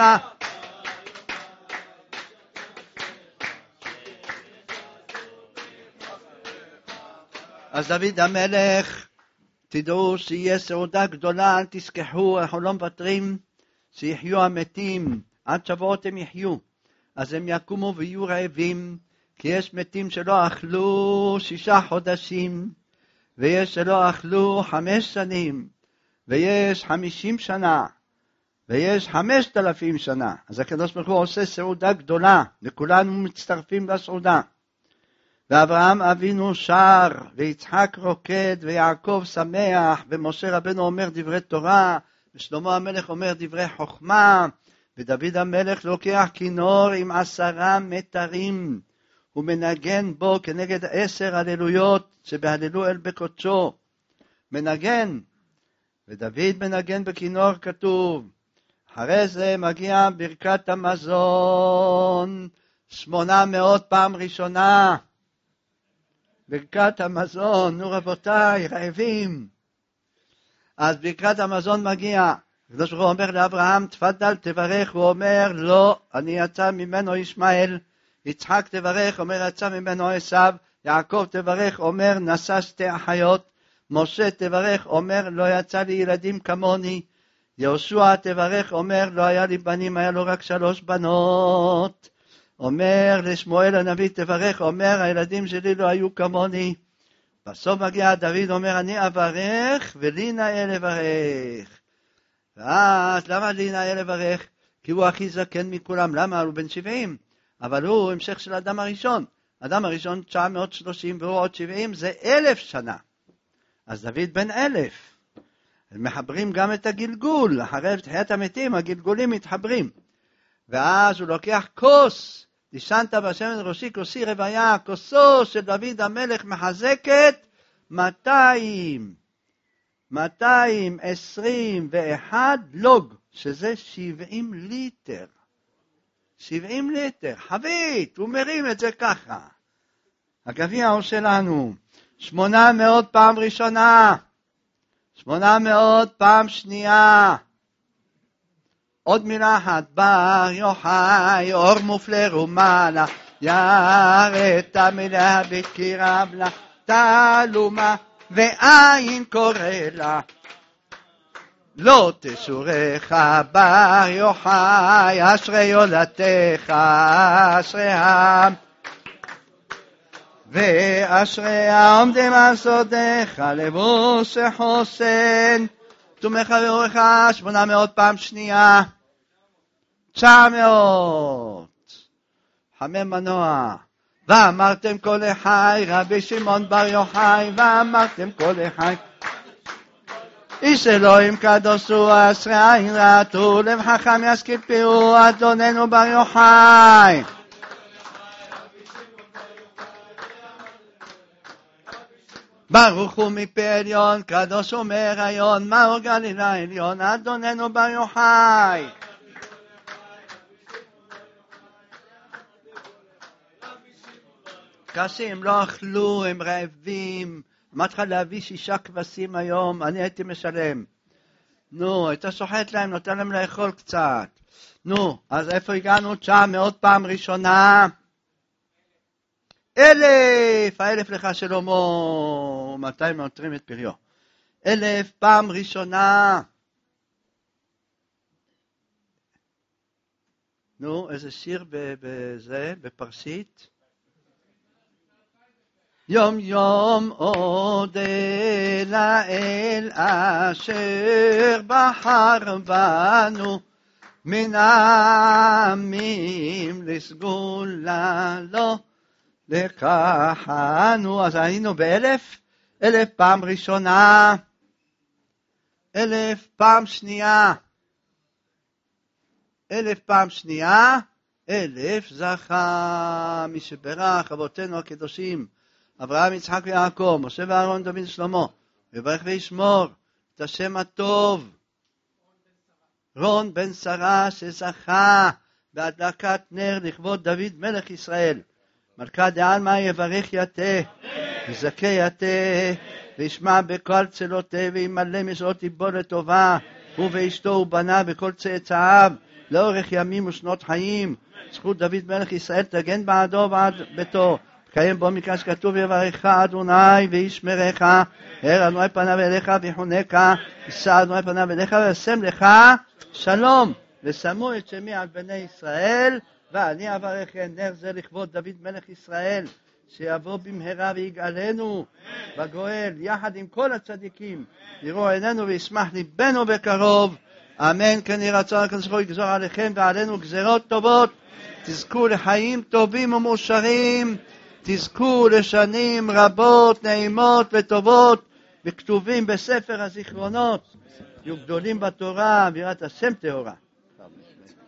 אז דוד המלך, תדעו שיהיה סעודה גדולה, אל תשכחו, אנחנו לא מוותרים, שיחיו המתים, עד שבועות הם יחיו. אז הם יקומו ויהיו רעבים, כי יש מתים שלא אכלו 6 חודשים, ויש שלא אכלו 5 שנים, ויש 50 שנה, ויש 5,000 שנה. אז הקדוש ברוך הוא עושה סעודה גדולה, וכולנו מצטרפים לסעודה. ואברהם אבינו שר, ויצחק רוקד, ויעקב שמח, ומשה רבנו אומר דברי תורה, ושלמה המלך אומר דברי חוכמה, ודוד המלך לוקח כינור עם 10 מטרים, הוא מנגן בו כנגד 10 הללויות שבהללו אל בקודשו. מנגן, ודוד מנגן בכינור כתוב. אחרי זה מגיע ברכת המזון, 800 פעם ראשונה. ברכת המזון, נו רבותיי, רעבים. אז ברכת המזון מגיע. הקדוש ברוך הוא אומר לאברהם, תפדל תברך, הוא אומר, לא, אני יצא ממנו ישמעאל. יצחק תברך, אומר, יצא ממנו עשיו. יעקב תברך, אומר, נשא 2 אחיות. משה תברך, אומר, לא יצא לי ילדים כמוני. יהושע תברך, אומר, לא היה לי בנים, היה לו רק 3 בנות. אומר לשמואל הנביא תברך, אומר, הילדים שלי לא היו כמוני. בסוף מגיע דוד, אומר, אני אברך ולי נאה לברך. ואז למה לי נאה לברך? כי הוא הכי זקן מכולם. למה? הוא בן 70. אבל הוא המשך של אדם הראשון. אדם הראשון 930 והוא עוד 70, זה 1,000 שנה. אז דוד בן 1,000. מחברים גם את הגלגול. אחרי תחיית המתים הגלגולים מתחברים. ואז הוא לוקח כוס. נשענת בשמן ראשי כוסי רוויה. כוסו של דוד המלך מחזקת 221 לוג, שזה 70 ליטר. 70 ליטר, חבית, הוא מרים את זה ככה. הגביע הוא שלנו, 800 פעם ראשונה, 800 פעם שנייה. עוד מילה אחת, בר יוחאי, אור מופלא רומלה, ירת מלאה בקירב לה, תלומה ועין קורא לה. לא תשורך בר יוחאי, אשרי יולדתך, אשריהם. ואשרי העומדים על סודך, לבוש חוסן. תומך ואורך 800 פעם שנייה. 900. חמם מנוע. ואמרתם כל החי, רבי שמעון בר יוחאי, ואמרתם כל החי. איש אלוהים קדוש הוא, אשרי עין רעתו, לב חכם ישכיל פיהו, אדוננו בר יוחאי. ברוך הוא מפי עליון, קדוש הוא מהריון, מאור גלילה עליון, אדוננו בר יוחאי. כבשים לא אכלו, הם רעבים. אמרתי לך להביא 6 כבשים היום, אני הייתי משלם. נו, היית שוחט להם, נותן להם לאכול קצת. נו, אז איפה הגענו? 900 פעם ראשונה. 1,000, 1,000 לך שלמה, 200 מעוטרים את פריו. 1,000 פעם ראשונה. נו, איזה שיר בזה, בפרסית? יום יום אודה לאל אשר בחר בנו מן העמים לסגולה לו לקחנו. אז היינו ב1,000, 1,000 פעם ראשונה, 1,000 פעם שנייה, 1,000 פעם שנייה, 1,000 זכה מי שברך אבותינו הקדושים אברהם, יצחק ויעקב, משה ואהרון, דוד שלמה, ויברך וישמור את השם הטוב. רון בן שרה שזכה בהדלקת נר לכבוד דוד מלך ישראל. מלכה דעלמא יברך יתה, יזכה יתה, וישמע בכל צלותה, וימלא משעות ליבו לטובה, הוא ואשתו ובנה וכל צאצאיו, לאורך ימים ושנות חיים. זכות דוד מלך ישראל תגן בעדו ובעד ביתו. קיים בו מקרא שכתוב יברכך אדוני וישמרך, האר אדוני פניו אליך ויחונך, יישא אדוני פניו אליך וישם לך שלום. ושמו את שמי על בני ישראל ואני אברכם נר זה לכבוד דוד מלך ישראל, שיבוא במהרה ויגאלנו בגואל, יחד עם כל הצדיקים, יראו עינינו וישמח ליבנו בקרוב. אמן. כן יהי רצון הקדוש ברוך הוא יגזור עליכם ועלינו גזרות טובות, תזכו לחיים טובים ומאושרים, תזכו לשנים רבות, נעימות וטובות, וכתובים בספר הזיכרונות, יהיו גדולים בתורה, ויראת השם טהורה.